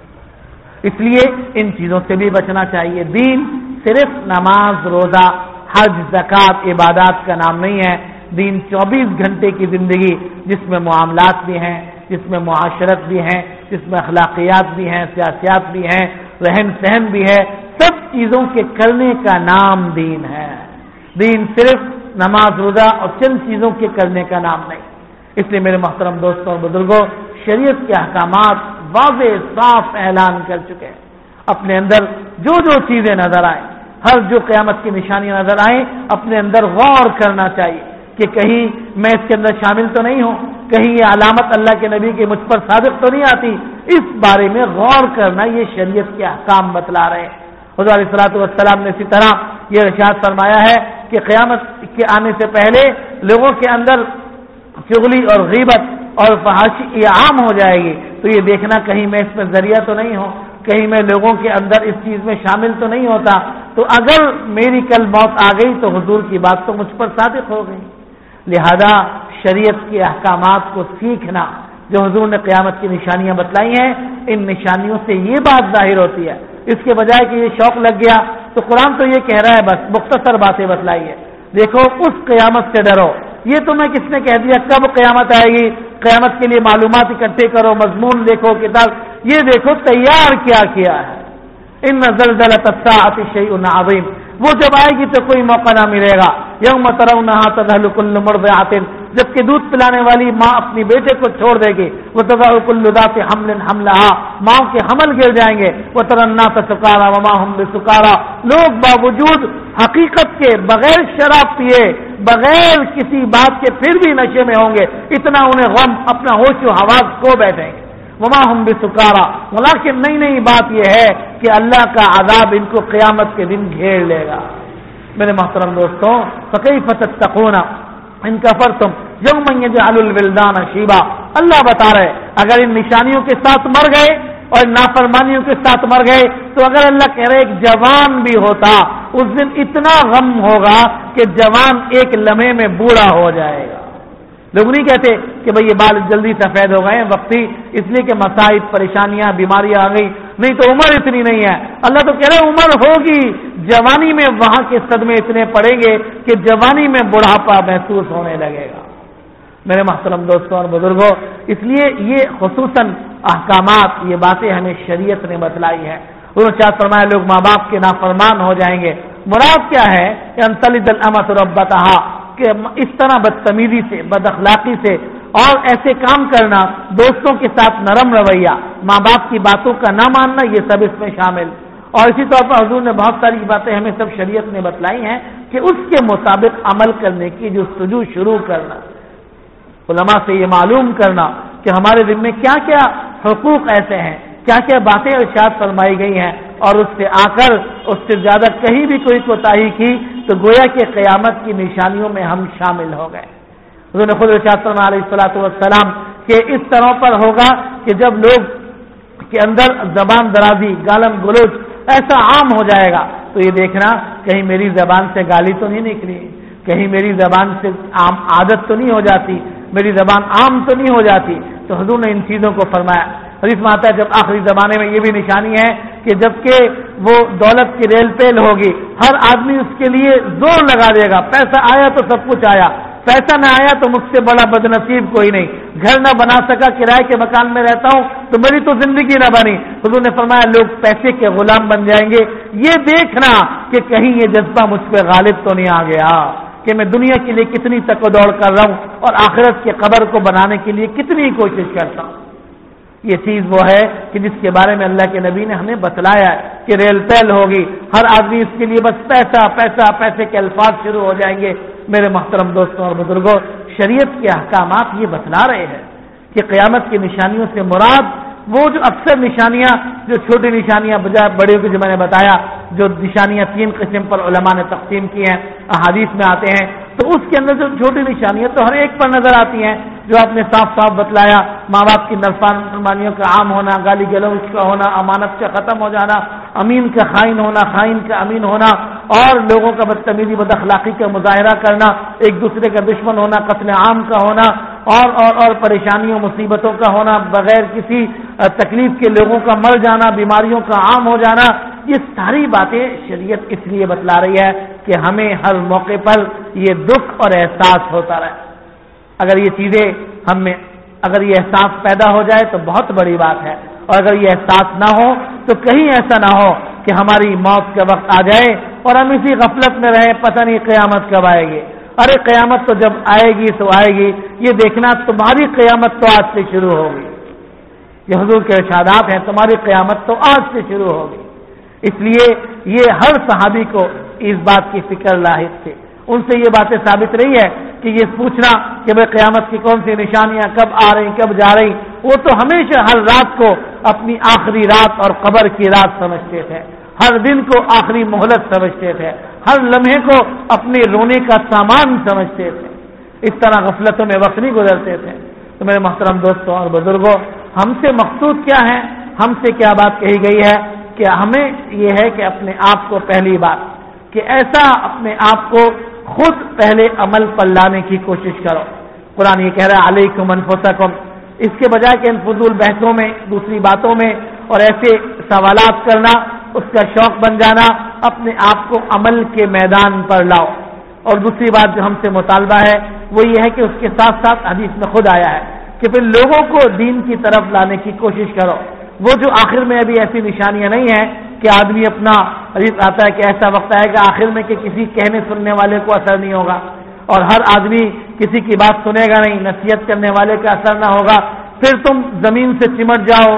Speaker 1: اس لیے ان چیزوں سے بھی بچنا چاہیے. دین صرف نماز، روزہ، حج، زکوٰۃ، عبادات کا نام نہیں ہے. دین 24 گھنٹے کی زندگی جس میں معاملات بھی ہیں، جس میں معاشرت بھی ہیں، جس میں اخلاقیات بھی ہیں، سیاسیات بھی ہیں، رہن سہن بھی ہے، سب چیزوں کے کرنے کا نام دین ہے. دین صرف نماز، روزہ اور چند چیزوں کے کرنے کا نام نہیں. اس لیے میرے محترم دوستوں اور بزرگوں، شریعت کے احکامات واضح صاف اعلان کر چکے ہیں. اپنے اندر جو جو چیزیں نظر آئیں، ہر جو قیامت کی نشانیاں نظر آئیں، اپنے اندر غور کرنا چاہیے کہ کہیں میں اس کے اندر شامل تو نہیں ہوں، کہیں یہ علامت اللہ کے نبی کی مجھ پر صادق تو نہیں آتی. اس بارے میں غور کرنا یہ شریعت کے احکام بتلا رہے ہیں. حضور علیہ الصلوۃ والسلام نے اسی طرح یہ ارشاد فرمایا ہے کہ قیامت کے آنے سے پہلے لوگوں کے اندر چغلی اور غیبت اور فحاشی یہ عام ہو جائے گی. تو یہ دیکھنا کہیں میں اس میں ذریعہ تو نہیں ہوں، کہیں میں لوگوں کے اندر اس چیز میں شامل تو نہیں ہوتا. تو اگر میری کل موت آ گئی تو حضور کی بات تو مجھ پر صادق ہو گئی. لہذا شریعت کے احکامات کو سیکھنا، جو حضور نے قیامت کی نشانیاں بتلائی ہیں، ان نشانیوں سے یہ بات ظاہر ہوتی ہے. اس کے بجائے کہ یہ شوق لگ گیا تو قرآن تو یہ کہہ رہا ہے بس مختصر باتیں بتلائی ہے. دیکھو اس قیامت سے ڈرو. یہ تمہیں کس نے کہہ دیا کب قیامت آئے گی؟ قیامت کے لیے معلومات اکٹھے کرو، مضمون دیکھو، کتاب یہ دیکھو تیار کیا کیا ہے. ان زلزلۃ الساعۃ شیء عظیم، وہ جب آئے گی تو کوئی موقع نہ ملے گا. یوم ترونها تذهل كل مرضعۃ، جبکہ دودھ پلانے والی ماں اپنی بیٹے کو چھوڑ دے گی. وتضع كل ذات حمل حملها، ماں کے حمل گر جائیں گے. وترى الناس سکارى وما هم بسکارى، لوگ باوجود حقیقت کے بغیر شراب پیے، بغیر کسی بات کے پھر بھی نشے میں ہوں گے. اتنا انہیں غم، اپنا ہوش و حواس کھو بیٹھیں گے. وما هم بسکارى، لیکن نئی بات یہ ہے کہ اللہ کا عذاب ان کو قیامت کے دن گھیر لے گا. میرے محترم دوستوں، فکیف تتقون ان کفرتم یوما یجعل الولدان شیبا، اللہ بتا رہے اگر ان نشانیوں کے ساتھ مر گئے اور نافرمانیوں کے ساتھ مر گئے تو اگر اللہ کہہ رہے ایک جوان بھی ہوتا اس دن اتنا غم ہوگا کہ جوان ایک لمحے میں بوڑھا ہو جائے گا. لوگ نہیں کہتے کہ بھئی یہ بال جلدی سفید ہو گئے وقتی، اس لیے کہ مصائب، پریشانیاں، بیماریاں آ گئی، نہیں تو عمر اتنی نہیں ہے. اللہ تو کہہ رہے عمر ہوگی، جوانی میں وہاں کے صدمے اتنے پڑیں گے کہ جوانی میں بڑھاپا محسوس ہونے لگے گا. میرے محترم دوستوں اور بزرگوں، اس لیے یہ خصوصاً احکامات، یہ باتیں ہمیں شریعت نے بتلائی ہے. انہوں نے فرمایا لوگ ماں باپ کے نافرمان ہو جائیں گے. مراد کیا ہے کہ انتلد الامۃ ربتہا، کہ اس طرح بدتمیزی سے، بد اخلاقی سے اور ایسے کام کرنا، دوستوں کے ساتھ نرم رویہ، ماں باپ کی باتوں کا نہ ماننا، یہ سب اس میں شامل. اور اسی طور پر حضور نے بہت ساری باتیں ہمیں سب شریعت نے بتلائی ہیں کہ اس کے مطابق عمل کرنے کی جستجو شروع کرنا، علماء سے یہ معلوم کرنا کہ ہمارے ذمہ کیا کیا حقوق ایسے ہیں، کیا کیا باتیں ارشاد فرمائی گئی ہیں، اور اس سے آ کر اس سے زیادہ کہیں بھی کوئی کوتاہی کی تو گویا کہ قیامت کی نشانیوں میں ہم شامل ہو گئے. حضور نے خود ارشاد فرمایا علیہ الصلوۃ والسلام کہ اس طرح پر ہوگا کہ جب لوگ کے اندر زبان درازی، گالم گلوچ ایسا عام ہو جائے گا تو یہ دیکھنا کہیں میری زبان سے گالی تو نہیں نکلی، کہیں میری زبان سے عادت تو نہیں ہو جاتی، میری زبان عام تو نہیں ہو جاتی. تو حضور نے ان چیزوں کو فرمایا. حدیث میں آتا ہے جب آخری زمانے میں یہ بھی نشانی ہے کہ جب کہ وہ دولت کی ریل پیل ہوگی، ہر آدمی اس کے لیے زور لگا دے گا. پیسہ آیا تو سب کچھ آیا، پیسہ نہ آیا تو مجھ سے بڑا بدنصیب کوئی نہیں. گھر نہ بنا سکا، کرائے کے مکان میں رہتا ہوں تو میری تو زندگی نہ بنی. حضور نے فرمایا لوگ پیسے کے غلام بن جائیں گے. یہ دیکھنا کہ کہیں یہ جذبہ مجھ پہ غالب تو نہیں آ گیا کہ میں دنیا کے لیے کتنی تک و دوڑ کر رہا ہوں اور آخرت کے قبر کو بنانے کے لیے کتنی کوشش کرتا ہوں. یہ چیز وہ ہے کہ جس کے بارے میں اللہ کے نبی نے ہمیں بتلایا ہے کہ ریل پیل ہوگی، ہر آدمی اس کے لیے بس پیسہ پیسہ، پیسے کے الفاظ شروع ہو جائیں گے. میرے محترم دوستوں اور بزرگوں، شریعت کے احکامات یہ بتلا رہے ہیں کہ قیامت کی نشانیوں سے مراد وہ جو اکثر نشانیاں، جو چھوٹی نشانیاں بجائے بڑے کو جو میں نے بتایا، جو نشانیاں 3 قسم پر علماء نے تقسیم کی ہیں، احادیث میں آتے ہیں، تو اس کے اندر جو چھوٹی نشانیاں تو ہر ایک پر نظر آتی ہیں جو آپ نے صاف صاف بتلایا. ماں باپ کی نافرمانیوں کا عام ہونا، گالی گلوچ کا ہونا، امانت کا ختم ہو جانا، امین کا خائن ہونا، خائن کا امین ہونا، اور لوگوں کا بدتمیزی بد اخلاقی کا مظاہرہ کرنا، ایک دوسرے کا دشمن ہونا، قتل عام کا ہونا، اور پریشانیوں مصیبتوں کا ہونا، بغیر کسی تکلیف کے لوگوں کا مر جانا، بیماریوں کا عام ہو جانا. یہ ساری باتیں شریعت اس لیے بتلا رہی ہے کہ ہمیں ہر موقع پر یہ دکھ اور احساس ہوتا رہے. اگر یہ چیزیں ہم میں، اگر یہ احساس پیدا ہو جائے تو بہت بڑی بات ہے، اور اگر یہ احساس نہ ہو تو کہیں ایسا نہ ہو کہ ہماری موت کا وقت آ جائے اور ہم اسی غفلت میں رہیں، پتہ نہیں قیامت کب آئے گی. ارے قیامت تو جب آئے گی تو آئے گی. یہ دیکھنا تمہاری قیامت تو آج سے شروع ہوگی. یہ حضور کے ارشادات ہیں، تمہاری قیامت تو آج سے شروع ہوگی. اس لیے یہ ہر صحابی کو اس بات کی فکر لاحق تھی. ان سے یہ باتیں ثابت رہی ہے کہ یہ پوچھنا کہ بھئی قیامت کی کون سی نشانیاں کب آ رہی کب جا رہی، وہ تو ہمیشہ ہر رات کو اپنی آخری رات اور قبر کی رات سمجھتے تھے، ہر دن کو آخری مہلت سمجھتے تھے، ہر لمحے کو اپنے رونے کا سامان سمجھتے تھے. اس طرح غفلتوں میں وقت نہیں گزرتے تھے. تو میرے محترم دوستوں اور بزرگوں، ہم سے مقصود کیا ہے، ہم سے کیا بات کہی گئی ہے کہ ہمیں یہ ہے کہ اپنے آپ کو، پہلی بات کہ ایسا اپنے آپ کو خود پہلے عمل پر لانے کی کوشش کرو. قرآن یہ کہہ رہا ہے علیکم انفسکم، اس کے بجائے کہ ان فضول بحثوں میں، دوسری باتوں میں اور ایسے سوالات کرنا، اس کا شوق بن جانا، اپنے آپ کو عمل کے میدان پر لاؤ. اور دوسری بات جو ہم سے مطالبہ ہے وہ یہ ہے کہ اس کے ساتھ ساتھ حدیث میں خود آیا ہے کہ پھر لوگوں کو دین کی طرف لانے کی کوشش کرو. وہ جو آخر میں ابھی ایسی نشانیاں نہیں ہیں کہ آدمی اپنا، حدیث آتا ہے کہ ایسا وقت آئے گا آخر میں کہ کسی کہنے سننے والے کو اثر نہیں ہوگا، اور ہر آدمی کسی کی بات سنے گا نہیں، نصیحت کرنے والے کا اثر نہ ہوگا. پھر تم زمین سے چمٹ جاؤ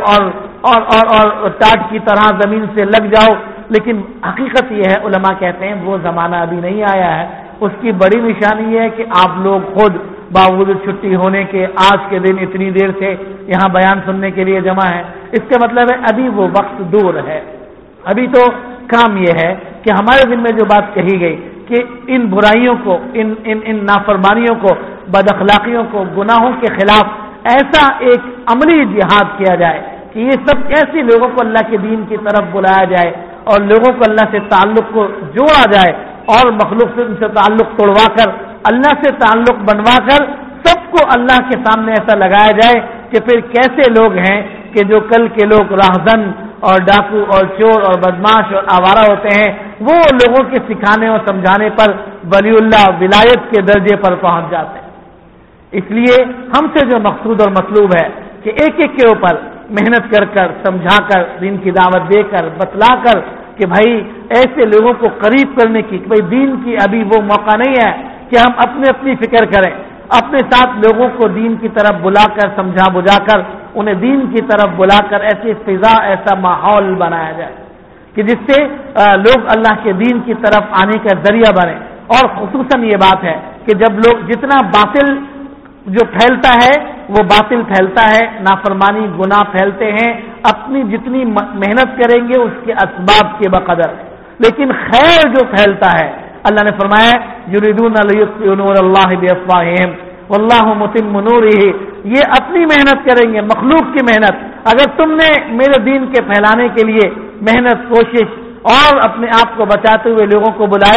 Speaker 1: اور ٹاٹ کی طرح زمین سے لگ جاؤ. لیکن حقیقت یہ ہے، علماء کہتے ہیں وہ زمانہ ابھی نہیں آیا ہے. اس کی بڑی نشانی یہ ہے کہ آپ لوگ خود باوجود چھٹی ہونے کے آج کے دن اتنی دیر سے یہاں بیان سننے کے لیے جمع ہے. اس کا مطلب ہے ابھی وہ وقت دور ہے. ابھی تو کام یہ ہے کہ ہمارے دل میں جو بات کہی گئی کہ ان برائیوں کو، ان نافرمانیوں کو، بد اخلاقیوں کو، گناہوں کے خلاف ایسا ایک عملی جہاد کیا جائے کہ یہ سب ایسے لوگوں کو اللہ کے دین کی طرف بلایا جائے اور لوگوں کو اللہ سے تعلق کو جوڑا جائے اور مخلوق سے ان سے تعلق توڑوا کر اللہ سے تعلق بنوا کر سب کو اللہ کے سامنے ایسا لگایا جائے کہ پھر کیسے لوگ ہیں کہ جو کل کے لوگ راہزن اور ڈاکو اور چور اور بدماش اور آوارہ ہوتے ہیں، وہ لوگوں کے سکھانے اور سمجھانے پر ولی اللہ ولایت کے درجے پر پہنچ جاتے ہیں. اس لیے ہم سے جو مقصود اور مطلوب ہے کہ ایک ایک کے اوپر محنت کر کر، سمجھا کر، دین کی دعوت دے کر، بتلا کر کہ بھائی ایسے لوگوں کو قریب کرنے کی، کہ بھائی دین کی ابھی وہ موقع نہیں ہے کہ ہم اپنی فکر کریں، اپنے ساتھ لوگوں کو دین کی طرف بلا کر، سمجھا بجھا کر، انہیں دین کی طرف بلا کر ایسی فضا، ایسا ماحول بنایا جائے کہ جس سے لوگ اللہ کے دین کی طرف آنے کا ذریعہ بنے. اور خصوصاً یہ بات ہے کہ جب لوگ جتنا باطل جو پھیلتا ہے وہ باطل پھیلتا ہے، نافرمانی گناہ پھیلتے ہیں، اپنی جتنی محنت کریں گے اس کے اسباب کے بقدر، لیکن خیر جو پھیلتا ہے، اللہ نے فرمایا یریدون لیطفئوا نور اللہ بافواہہم واللہ متم نورہ، یہ اپنی محنت کریں گے، مخلوق کی محنت. اگر تم نے میرے دین کے پھیلانے کے لیے محنت، کوشش اور اپنے آپ کو بچاتے ہوئے لوگوں کو بلایا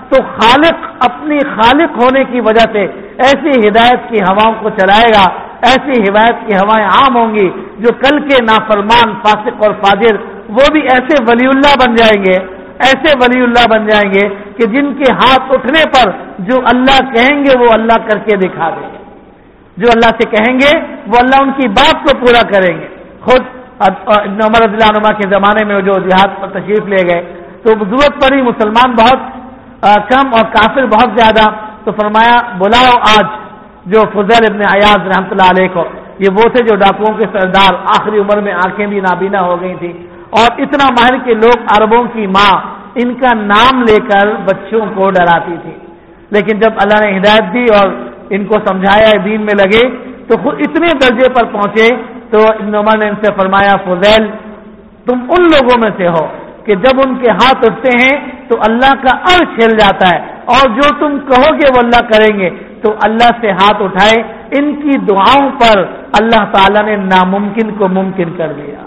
Speaker 1: تو خالق اپنی خالق ہونے کی وجہ سے ایسی ہدایت کی ہواؤں کو چلائے گا، ایسی ہدایت کی ہوائیں عام ہوں گی جو کل کے نافرمان فاسق اور فاجر وہ بھی ایسے ولی اللہ بن جائیں گے، ایسے ولی اللہ بن جائیں گے کہ جن کے ہاتھ اٹھنے پر جو اللہ کہیں گے وہ اللہ کر کے دکھا دیں گے، جو اللہ سے کہیں گے وہ اللہ ان کی بات کو پورا کریں گے۔ خود ابن عمر رضی اللہ عنہ کے زمانے میں جو جہاد پر تشریف لے گئے تو ضرورت پڑی، مسلمان بہت کم اور کافر بہت زیادہ، تو فرمایا بلاؤ آج جو فضیل ابن عیاض رحمۃ اللہ علیہ کو، یہ وہ تھے جو ڈاکوؤں کے سردار، آخری عمر میں آنکھیں بھی نابینا ہو گئی تھی اور اتنا ماہر کہ لوگ عربوں کی ماں ان کا نام لے کر بچوں کو ڈراتی تھی، لیکن جب اللہ نے ہدایت دی اور ان کو سمجھایا دین میں لگے تو خود اتنے درجے پر پہنچے تو ابن عمر نے ان سے فرمایا فضیل تم ان لوگوں میں سے ہو کہ جب ان کے ہاتھ اٹھتے ہیں تو اللہ کا عرش ہل جاتا ہے اور جو تم کہو گے وہ اللہ کریں گے، تو اللہ سے ہاتھ اٹھائے، ان کی دعاؤں پر اللہ تعالیٰ نے ناممکن کو ممکن کر دیا۔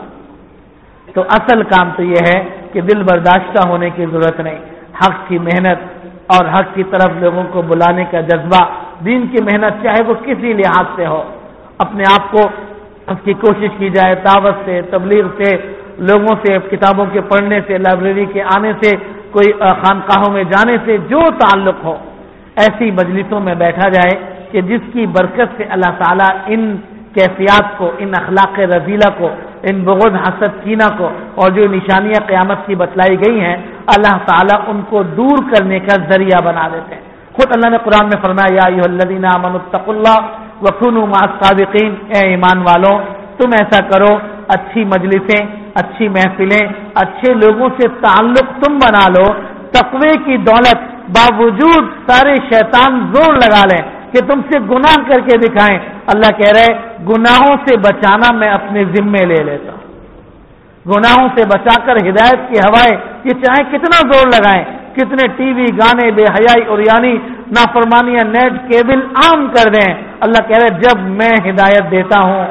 Speaker 1: تو اصل کام تو یہ ہے کہ دل برداشتہ ہونے کی ضرورت نہیں، حق کی محنت اور حق کی طرف لوگوں کو بلانے کا جذبہ، دین کی محنت چاہے وہ کسی لحاظ سے ہو، اپنے آپ کو اس کی کوشش کی جائے، دعوت سے، تبلیغ سے، لوگوں سے کتابوں کے پڑھنے سے، لائبریری کے آنے سے، کوئی خانقاہوں میں جانے سے جو تعلق ہو، ایسی مجلسوں میں بیٹھا جائے کہ جس کی برکت سے اللہ تعالیٰ ان کیفیات کو، ان اخلاق رذیلہ کو، ان بغض حسد کینہ کو اور جو نشانیاں قیامت کی بتلائی گئی ہیں اللہ تعالیٰ ان کو دور کرنے کا ذریعہ بنا دیتے ہیں۔ خود اللہ نے قرآن میں فرمایا یا ایھا الذین آمنوا اتقوا اللہ وکونوا مع الصادقین، اے ایمان والوں تم ایسا کرو، اچھی مجلسیں، اچھی محفلیں، اچھے لوگوں سے تعلق تم بنا لو، تقوی کی دولت باوجود سارے شیطان زور لگا لیں کہ تم سے گناہ کر کے دکھائیں، اللہ کہہ رہے گناہوں سے بچانا میں اپنے ذمے لے لیتا ہوں، گناہوں سے بچا کر ہدایت کی ہوائیں یہ چاہے کتنا زور لگائیں، کتنے ٹی وی گانے بے حیائی اور یعنی نافرمانیاں نیٹ کیبل عام کر دیں، اللہ کہہ رہے جب میں ہدایت دیتا ہوں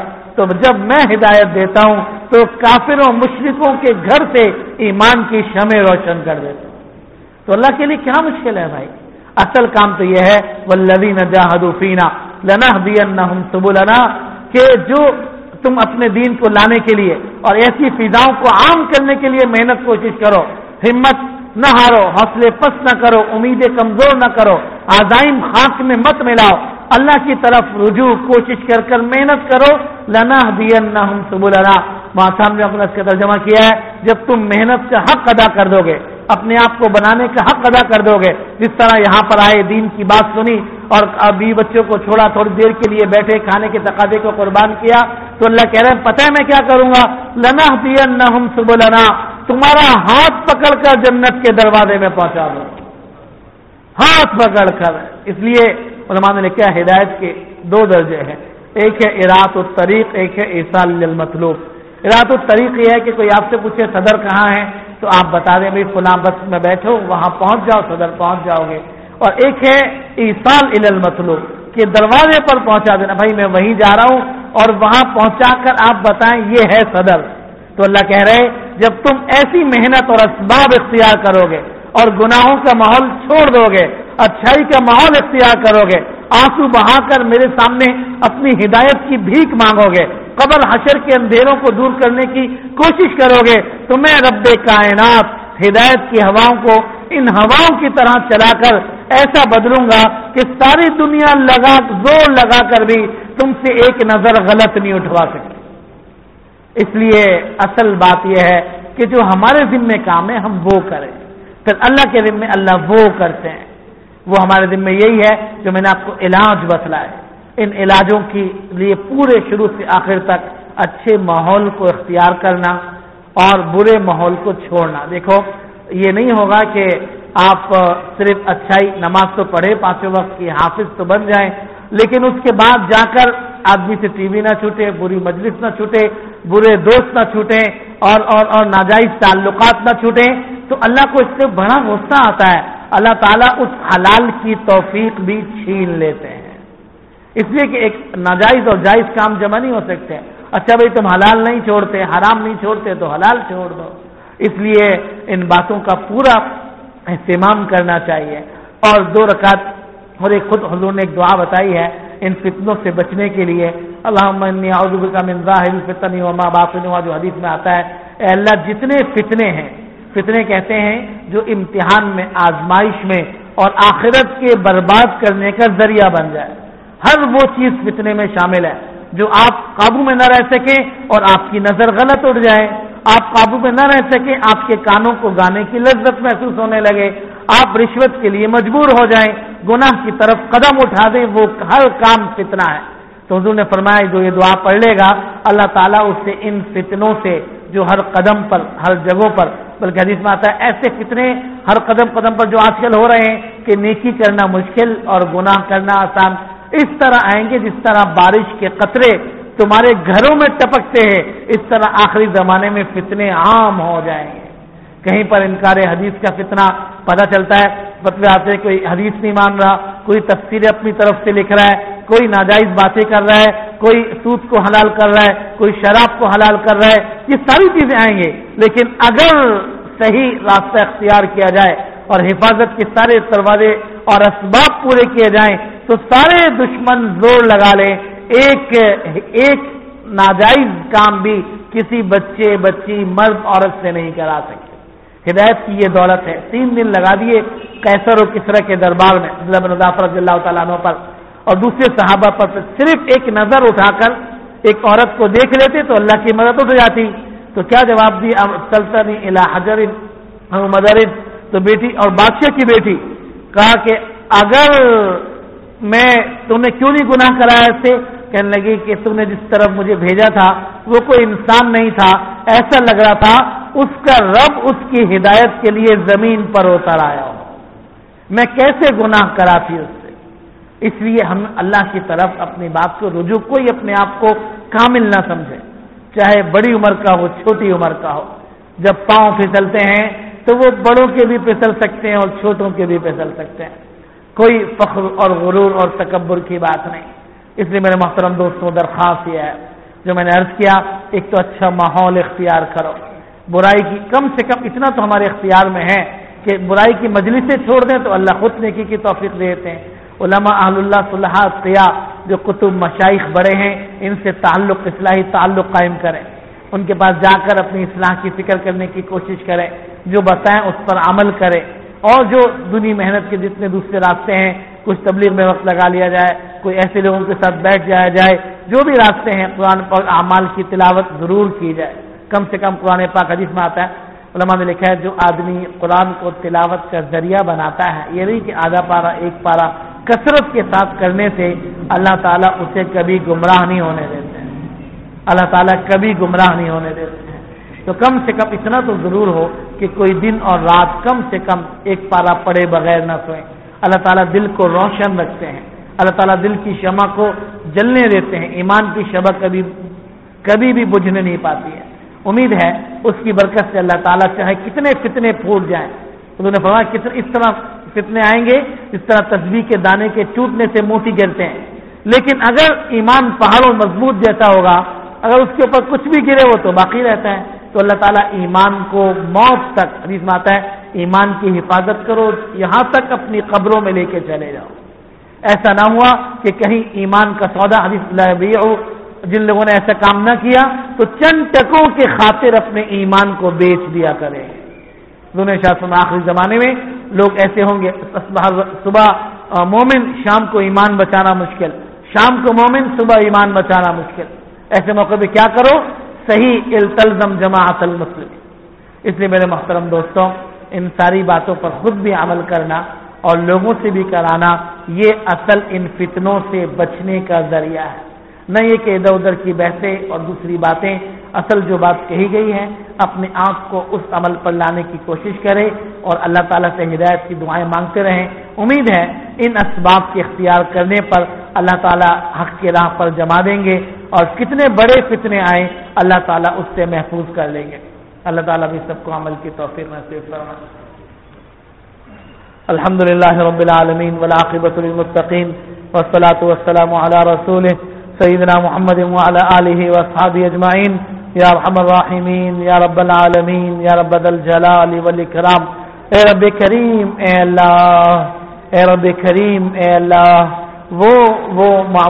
Speaker 1: تو کافروں مشرکوں کے گھر سے ایمان کی شمع روشن کر دیتا ہوں۔ تو اللہ کے لیے کیا مشکل ہے بھائی، اصل کام تو یہ ہے والذین جاہدوا فینا لنہدینہم سبلنا، کہ جو تم اپنے دین کو لانے کے لیے اور ایسی فضاؤں کو عام کرنے کے لیے محنت کوشش کرو، ہمت نہ ہارو، حوصلے پست نہ کرو، امیدیں کمزور نہ کرو، عزائم خاک میں مت ملاؤ، اللہ کی طرف رجوع کوشش کر محنت کرو، لنہدینہم سبلنا۔ وہاں سامنے اپنا اس کا ترجمہ کیا ہے جب تم محنت کا حق ادا کر دو گے، اپنے آپ کو بنانے کا حق ادا کر دو گے، جس طرح یہاں پر آئے دین کی بات سنی اور ابھی بچوں کو چھوڑا، تھوڑی دیر کے لیے بیٹھے، کھانے کے تقاضے کو قربان کیا، تو اللہ کہہ رہے ہیں پتہ ہے میں کیا کروں گا، لنہدینہم سبلنا، تمہارا ہاتھ پکڑ کر جنت کے دروازے میں پہنچا دو، ہاتھ پکڑ کر۔ اس لیے علماء نے لکھا ہدایت کے دو درجے ہیں، ایک ہے اراۃ الطریق، ایک ہے ایصال للمطلوب۔ اراۃ الطریق یہ ہے کہ کوئی آپ سے پوچھے صدر کہاں ہے تو آپ بتا دیں بھائی فلاں بس میں بیٹھو، وہاں پہنچ جاؤ، صدر پہنچ جاؤ گے۔ اور ایک ہے ایصال الی المطلوب، کہ دروازے پر پہنچا دینا، بھائی میں وہیں جا رہا ہوں اور وہاں پہنچا کر آپ بتائیں یہ ہے صدر۔ تو اللہ کہہ رہے جب تم ایسی محنت اور اسباب اختیار کرو گے اور گناہوں کا ماحول چھوڑ دو گے، اچھائی کا ماحول اختیار کرو گے، آنسو بہا کر میرے سامنے اپنی ہدایت کی بھیک مانگو گے، قبر حشر کے اندھیروں کو دور کرنے کی کوشش کرو گے، تو میں رب کائنات ہدایت کی ہواؤں کو ان ہواؤں کی طرح چلا کر ایسا بدلوں گا کہ ساری دنیا زور لگا کر بھی تم سے ایک نظر غلط نہیں اٹھوا سکتی۔ اس لیے اصل بات یہ ہے کہ جو ہمارے ذمے کام ہے ہم وہ کریں، پھر اللہ کے ذمے اللہ وہ کرتے ہیں۔ وہ ہمارے ذمے یہی ہے جو میں نے آپ کو علاج بتلائے، ان علاجوں کے لیے پورے شروع سے آخر تک اچھے ماحول کو اختیار کرنا اور برے ماحول کو چھوڑنا۔ دیکھو یہ نہیں ہوگا کہ آپ صرف اچھائی، نماز تو پڑھے، پانچوں وقت کی حافظ تو بن جائیں، لیکن اس کے بعد جا کر آدمی سے ٹی وی نہ چھوٹے، بری مجلس نہ چھوٹے، برے دوست نہ چھوٹیں اور ناجائز تعلقات نہ چھوٹیں، تو اللہ کو اس سے بڑا غصہ آتا ہے، اللہ تعالیٰ اس حلال کی توفیق بھی چھین لیتے ہیں۔ اس لیے کہ ایک ناجائز اور جائز کام جمع نہیں ہو سکتے۔ اچھا بھائی تم حلال نہیں چھوڑتے، حرام نہیں چھوڑتے تو حلال چھوڑ دو۔ اس لیے ان باتوں کا پورا اہتمام کرنا چاہیے۔ اور 2 رکعت اور ایک خود حضور نے ایک دعا بتائی ہے ان فتنوں سے بچنے کے لیے، اللہم انی اعوذ بک من ظاہر الفتن وما باطنها، جو حدیث میں آتا ہے اے اللہ جتنے فتنے ہیں، فتنے کہتے ہیں جو امتحان میں، آزمائش میں اور آخرت کے برباد کرنے کا ذریعہ بن جائے، ہر وہ چیز فتنے میں شامل ہے جو آپ قابو میں نہ رہ سکیں اور آپ کی نظر غلط اٹھ جائے، آپ قابو میں نہ رہ سکیں، آپ کے کانوں کو گانے کی لذت محسوس ہونے لگے، آپ رشوت کے لیے مجبور ہو جائیں، گناہ کی طرف قدم اٹھا دیں، وہ ہر کام فتنہ ہے۔ تو حضور نے فرمایا جو یہ دعا پڑھ لے گا اللہ تعالیٰ اس سے ان فتنوں سے جو ہر قدم پر، ہر جگہوں پر، بلکہ حدیث میں آتا ہے ایسے فتنے ہر قدم قدم پر جو آج کل ہو رہے ہیں کہ نیکی کرنا مشکل اور گناہ کرنا آسان، اس طرح آئیں گے جس طرح بارش کے قطرے تمہارے گھروں میں ٹپکتے ہیں، اس طرح آخری زمانے میں فتنے عام ہو جائیں گے۔ کہیں پر انکار حدیث کا فتنہ پتہ چلتا ہے، فتوے آتے ہیں، کوئی حدیث نہیں مان رہا، کوئی تفسیر اپنی طرف سے لکھ رہا ہے، کوئی ناجائز باتیں کر رہا ہے، کوئی سود کو حلال کر رہا ہے، کوئی شراب کو حلال کر رہا ہے، یہ ساری چیزیں آئیں گے، لیکن اگر صحیح راستہ اختیار کیا جائے اور حفاظت کے سارے دروازے اور اسباب پورے کیے جائیں تو سارے دشمن زور لگا لیں، ایک ناجائز کام بھی کسی بچے، بچی، مرد، عورت سے نہیں کرا سکتے۔ ہدایت کی یہ دولت ہے۔ 3 دن لگا دیے قیصر و کسرا کے دربار میں عبداللہ بن حذافہ رضی اللہ تعالیٰ عنہ پر اور دوسرے صحابہ پر، صرف ایک نظر اٹھا کر ایک عورت کو دیکھ لیتے تو اللہ کی مدد اٹھ جاتی۔ تو کیا جواب دی؟ سلطنی الی حجر او مدر، تو بیٹی اور بادشاہ کی بیٹی کہا کہ اگر تم نے کیوں نہیں گناہ کرایا اس سے؟ کہنے لگی کہ تم نے جس طرف مجھے بھیجا تھا وہ کوئی انسان نہیں تھا، ایسا لگ رہا تھا اس کا رب اس کی ہدایت کے لیے زمین پر اتر آیا ہو، میں کیسے گناہ کراتی اس سے؟ اس لیے ہم اللہ کی طرف اپنی بات کو رجوع، کوئی اپنے آپ کو کامل نہ سمجھے، چاہے بڑی عمر کا ہو چھوٹی عمر کا ہو۔ جب پاؤں پھسلتے ہیں تو وہ بڑوں کے بھی پھسل سکتے ہیں اور چھوٹوں کے بھی پھسل سکتے ہیں، کوئی فخر اور غرور اور تکبر کی بات نہیں۔ اس لیے میرے محترم دوستوں درخواست یہ ہے جو میں نے عرض کیا، ایک تو اچھا ماحول اختیار کرو، برائی کی کم سے کم اتنا تو ہمارے اختیار میں ہے کہ برائی کی مجلسیں چھوڑ دیں تو اللہ خود نیکی کی توفیق دیتے ہیں۔ علماء اہل اللہ صلحاء اتقیاء جو کتب مشائخ بڑے ہیں ان سے تعلق، اصلاحی تعلق قائم کریں، ان کے پاس جا کر اپنی اصلاح کی فکر کرنے کی کوشش کریں، جو بتائیں اس پر عمل کریں، اور جو دنیا محنت کے جتنے دوسرے راستے ہیں، کچھ تبلیغ میں وقت لگا لیا جائے، کوئی ایسے لوگوں کے ساتھ بیٹھ جایا جائے، جو بھی راستے ہیں قرآن پاک اعمال کی تلاوت ضرور کی جائے، کم سے کم قرآن پاک حدیث میں آتا ہے، علماء نے لکھا ہے جو آدمی قرآن کو تلاوت کا ذریعہ بناتا ہے، یہ نہیں کہ آدھا پارا ایک پارا کثرت کے ساتھ کرنے سے اللہ تعالیٰ اسے کبھی گمراہ نہیں ہونے دیتے ہیں، اللہ تعالیٰ کبھی گمراہ نہیں ہونے دیتے ہیں۔ تو کم سے کم اتنا تو ضرور ہو کہ کوئی دن اور رات کم سے کم ایک پارا پڑے بغیر نہ سوئیں۔ اللہ تعالیٰ دل کو روشن رکھتے ہیں، اللہ تعالیٰ دل کی شمع کو جلنے دیتے ہیں، ایمان کی شمع کبھی بھی بجھنے نہیں پاتی ہے۔ امید ہے اس کی برکت سے اللہ تعالیٰ چاہے کتنے فتنے پھوٹ جائیں، انہوں نے فرمایا اس طرح فتنے آئیں گے اس طرح تسبیح کے دانے کے ٹوٹنے سے موتی گرتے ہیں، لیکن اگر ایمان پہاڑوں مضبوط جیسا ہوگا، اگر اس کے اوپر کچھ بھی گرے وہ تو باقی رہتا ہے۔ تو اللہ تعالیٰ ایمان کو موت تک، حدیث میں آتا ہے ایمان کی حفاظت کرو یہاں تک اپنی قبروں میں لے کے چلے جاؤ، ایسا نہ ہوا کہ کہیں ایمان کا سودا، حدیث لا یبیع، جن لوگوں نے ایسا کام نہ کیا تو چند ٹکوں کے خاطر اپنے ایمان کو بیچ دیا کریں۔ دونوں شاہ آخری زمانے میں لوگ ایسے ہوں گے، صبح مومن شام کو ایمان بچانا مشکل، شام کو مومن صبح ایمان بچانا مشکل۔ ایسے موقع پہ کیا کرو؟ صحیح التزم جماعت المسلم۔ اس لیے میرے محترم دوستوں ان ساری باتوں پر خود بھی عمل کرنا اور لوگوں سے بھی کرانا، یہ اصل ان فتنوں سے بچنے کا ذریعہ ہے، نہ یہ کہ ادھر ادھر کی بحثیں اور دوسری باتیں۔ اصل جو بات کہی گئی ہے اپنے آنکھ کو اس عمل پر لانے کی کوشش کرے اور اللہ تعالیٰ سے ہدایت کی دعائیں مانگتے رہیں۔ امید ہے ان اسباب کے اختیار کرنے پر اللہ تعالیٰ حق کی راہ پر جما دیں گے اور کتنے بڑے فتنے آئیں اللہ تعالیٰ اس سے محفوظ کر لیں گے۔ اللہ تعالیٰ بھی سب کو عمل کی توفیق نصیب فرمائے۔ الحمدللہ رب العالمین والعاقبۃ للمتقین والصلاۃ والسلام علی رسولہ سیدنا محمد وعلی آلہ واصحابہ اجمعین۔ یا ارحم الراحمین، یا رب العالمین، یا رب ذی الجلال والاکرام، اے رب کریم، اے اللہ اے رب کریم، اے اللہ وہ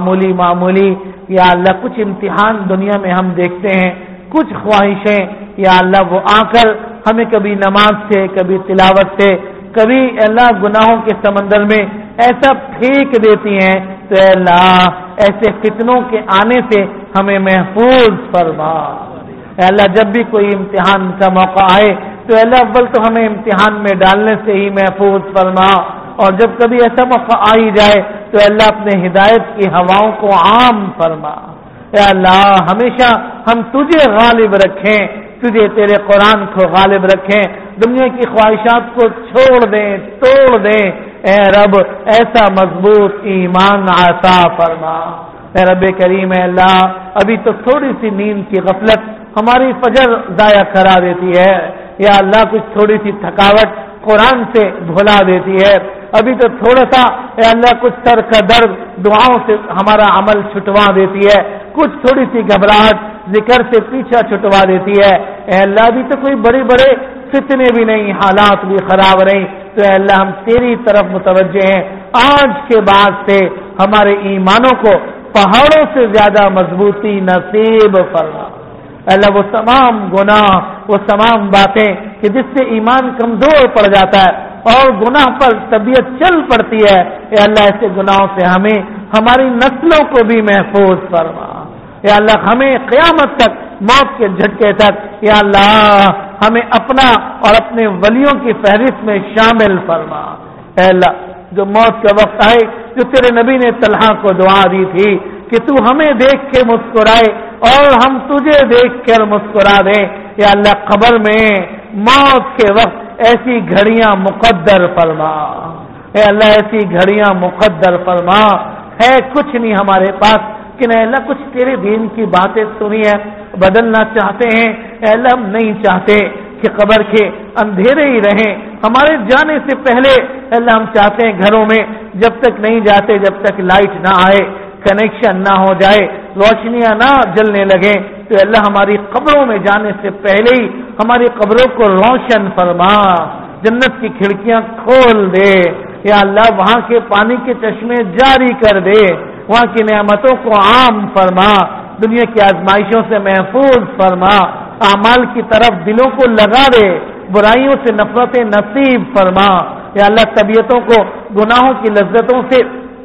Speaker 1: معمولی یا اللہ کچھ امتحان دنیا میں ہم دیکھتے ہیں، کچھ خواہشیں یا اللہ وہ آ کر ہمیں کبھی نماز سے، کبھی تلاوت سے، کبھی اللہ گناہوں کے سمندر میں ایسا پھینک دیتی ہیں، تو اے اللہ ایسے فتنوں کے آنے سے ہمیں محفوظ فرما۔ اے اللہ جب بھی کوئی امتحان کا موقع آئے تو اے اللہ اول تو ہمیں امتحان میں ڈالنے سے ہی محفوظ فرما، اور جب کبھی ایسا موقع آ ہی جائے تو اے اللہ اپنے ہدایت کی ہواؤں کو عام فرما۔ اے اللہ ہمیشہ ہم تجھے غالب رکھیں، تجھے تیرے قرآن کو غالب رکھیں، دنیا کی خواہشات کو چھوڑ دیں، توڑ دیں۔ اے رب ایسا مضبوط ایمان عطا فرما۔ اے رب کریم، اے اللہ ابھی تو تھوڑی سی نیند کی غفلت ہماری فجر ضائع کرا دیتی ہے، یا اللہ کچھ تھوڑی سی تھکاوٹ قرآن سے بھلا دیتی ہے، ابھی تو تھوڑا سا اے اللہ کچھ سر کا درد دعاؤں سے ہمارا عمل چھٹوا دیتی ہے، کچھ تھوڑی سی گھبراہٹ ذکر سے پیچھا چھٹوا دیتی ہے۔ اے اللہ ابھی تو کوئی بڑے بڑے فتنے بھی نہیں، حالات بھی خراب نہیں، تو اے اللہ ہم تیری طرف متوجہ ہیں، آج کے بعد سے ہمارے ایمانوں کو پہاڑوں سے زیادہ مضبوطی نصیب فرما۔ اللہ وہ تمام گناہ، وہ تمام باتیں کہ جس سے ایمان کمزور پڑ جاتا ہے اور گناہ پر طبیعت چل پڑتی ہے، اے اللہ ایسے گناہوں سے ہمیں، ہماری نسلوں کو بھی محفوظ فرما۔ یا اللہ ہمیں قیامت تک، موت کے جھٹکے تک، یا اللہ ہمیں اپنا اور اپنے ولیوں کی فہرست میں شامل فرما۔ اے اللہ جو موت کا وقت آئے، جو تیرے نبی نے طلحہ کو دعا دی تھی کہ تو ہمیں دیکھ کے مسکرائے اور ہم تجھے دیکھ کر مسکرا دیں، یا اللہ قبر میں موت کے وقت ایسی گھڑیاں مقدر فرما۔ اے اللہ ایسی گھڑیاں مقدر فرما، ہے کچھ نہیں ہمارے پاس کہ اے اللہ کچھ تیرے دین کی باتیں سنی ہے، بدلنا چاہتے ہیں، اے اللہ ہم نہیں چاہتے کہ قبر کے اندھیرے ہی رہیں، ہمارے جانے سے پہلے اے اللہ ہم چاہتے ہیں گھروں میں جب تک نہیں جاتے، جب تک لائٹ نہ آئے، کنیکشن نہ ہو جائے، روشنیاں نہ جلنے لگیں، تو اللہ ہماری قبروں میں جانے سے پہلے ہی ہماری قبروں کو روشن فرما، جنت کی کھڑکیاں کھول دے، یا اللہ وہاں کے پانی کے چشمے جاری کر دے، وہاں کی نعمتوں کو عام فرما، دنیا کی آزمائشوں سے محفوظ فرما، اعمال کی طرف دلوں کو لگا دے، برائیوں سے نفرتیں نصیب فرما، یا اللہ طبیعتوں کو گناہوں کی لذتوں سے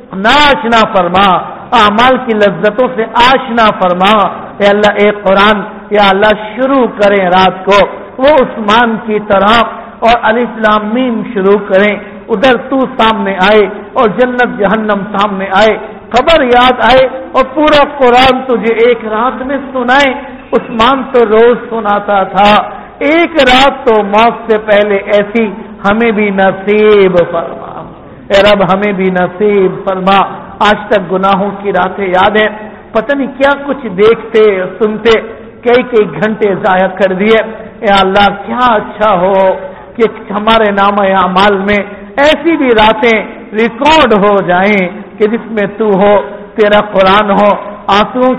Speaker 1: ناشنا فرما، اعمال کی لذتوں سے آشنا فرما۔ اے اللہ ایک قرآن یا اللہ شروع کریں رات کو، وہ عثمان کی طرح اور الف لام میم شروع کریں، ادھر تو سامنے آئے اور جنت جہنم سامنے آئے، خبر یاد آئے اور پورا قرآن تجھے ایک رات میں سنائے۔ عثمان تو روز سناتا تھا، ایک رات تو موت سے پہلے ایسی ہمیں بھی نصیب فرما۔ اے رب ہمیں بھی نصیب فرما۔ آج تک گناہوں کی راتیں یاد ہیں، پتہ نہیں کیا کچھ دیکھتے سنتے، کئی گھنٹے ضائع کر دیے۔ اے اللہ کیا اچھا ہو کہ ہمارے نامہ اعمال میں ایسی بھی راتیں ریکارڈ ہو جائیں کہ جس میں تو ہو، تیرا قرآن ہو، آنسوؤں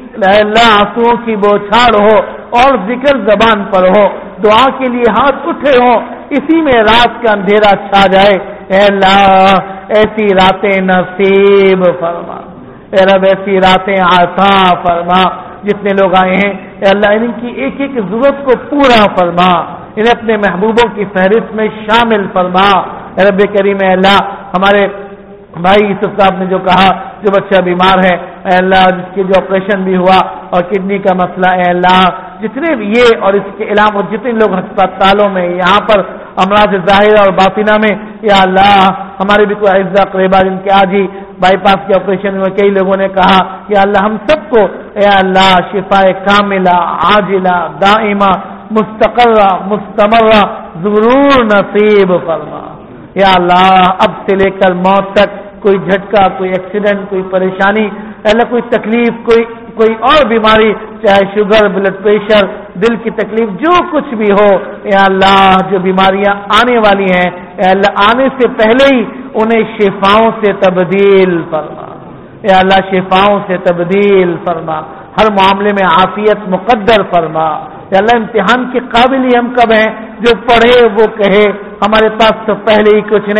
Speaker 1: کی بوچھاڑ ہو اور ذکر زبان پر ہو، دعا کے لیے ہاتھ اٹھے ہو، اسی میں رات کا اندھیرا چھا جائے۔ اے اللہ ایسی راتیں نصیب فرما، اے رب ایسی راتیں عطا فرما۔ جتنے لوگ آئے ہیں اے اللہ ان کی ایک ایک ضرورت کو پورا فرما، انہیں اپنے محبوبوں کی فہرست میں شامل فرما۔ اے رب کریم، اے اللہ ہمارے بھائی یوسف صاحب نے جو کہا جو بچہ بیمار ہے، اے اللہ جس کے جو آپریشن بھی ہوا اور کڈنی کا مسئلہ، اے اللہ جتنے بھی یہ اور اس کے علاوہ جتنے لوگ ہسپتالوں میں یہاں پر امراض ظاہرہ اور باطنہ میں، یا اللہ ہمارے بھی کوئی اعزاء قریبا جن کے آج ہی بائی پاس کے آپریشن میں کئی لوگوں نے کہا یا اللہ ہم سب کو اے اللہ شفاء کاملہ عاجلہ دائمہ مستقرہ مستمرہ ضرور نصیب فرما۔ یا اللہ اب سے لے کر موت تک کوئی جھٹکا، کوئی ایکسیڈنٹ، کوئی پریشانی، اللہ کوئی تکلیف، کوئی اور بیماری، چاہے شوگر، بلڈ پریشر، دل کی تکلیف، جو کچھ بھی ہو، یا اللہ جو بیماریاں آنے والی ہیں، یا اللہ آنے سے پہلے ہی انہیں شفاؤں سے تبدیل فرما، یا اللہ شفاؤں سے تبدیل فرما، ہر معاملے میں عافیت مقدر فرما۔ یا اللہ امتحان کے قابل ہی ہم کب ہیں جو پڑھے وہ کہے ہمارے پاس تو پہلے ہی کچھ نہیں،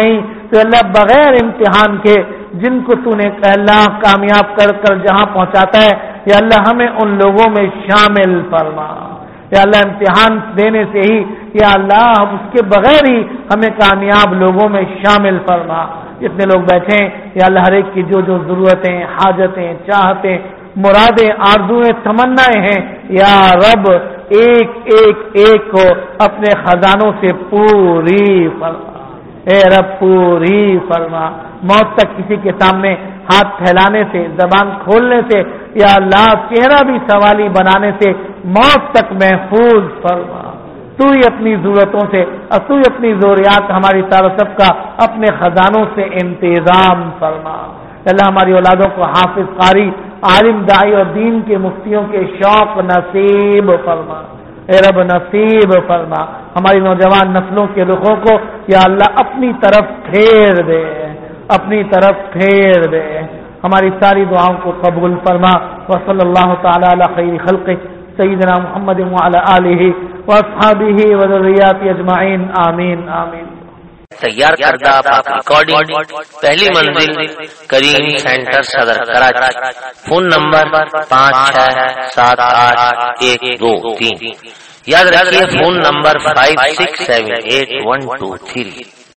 Speaker 1: تو اللہ بغیر امتحان کے جن کو تو نے اللہ کامیاب کر کر جہاں پہنچاتا ہے یا اللہ ہمیں ان لوگوں میں شامل فرما، یا اللہ امتحان دینے سے ہی یا اللہ اس کے بغیر ہی ہمیں کامیاب لوگوں میں شامل فرما۔ جتنے لوگ بیٹھے ہیں یا اللہ ہر ایک کی جو جو ضرورتیں، حاجتیں، چاہتیں، مرادیں، آرزویں، تمنائیں ہیں یا رب ایک ایک ایک کو اپنے خزانوں سے پوری فرما، اے رب پوری فرما۔ موت تک کسی کے سامنے ہاتھ پھیلانے سے، زبان کھولنے سے یا اللہ چہرہ بھی سوالی بنانے سے موت تک محفوظ فرما۔ تو ہی اپنی ضرورتوں سے اور تو ہی اپنی ضروریات ہماری سب کا اپنے خزانوں سے انتظام فرما۔ اللہ ہماری اولادوں کو حافظ، قاری، عالم، داعی اور دین کے مفتیوں کے شوق نصیب فرما، اے رب نصیب فرما۔ ہماری نوجوان نسلوں کے رخوں کو یا اللہ اپنی طرف پھیر دے، اپنی طرف پھیر دے۔ ہماری ساری دعاؤں کو قبول فرما۔ وصلی اللہ تعالی علی خیر خلقہ سیدنا محمد وعلی آلہ واصحابہ وذریاتہ اجمعین، آمین آمین۔
Speaker 2: تیار کردہ ریکارڈنگ پہلی منزل کریم سینٹر صدر کراچی، فون نمبر 56781223، یاد رکھیے فون نمبر 56781223۔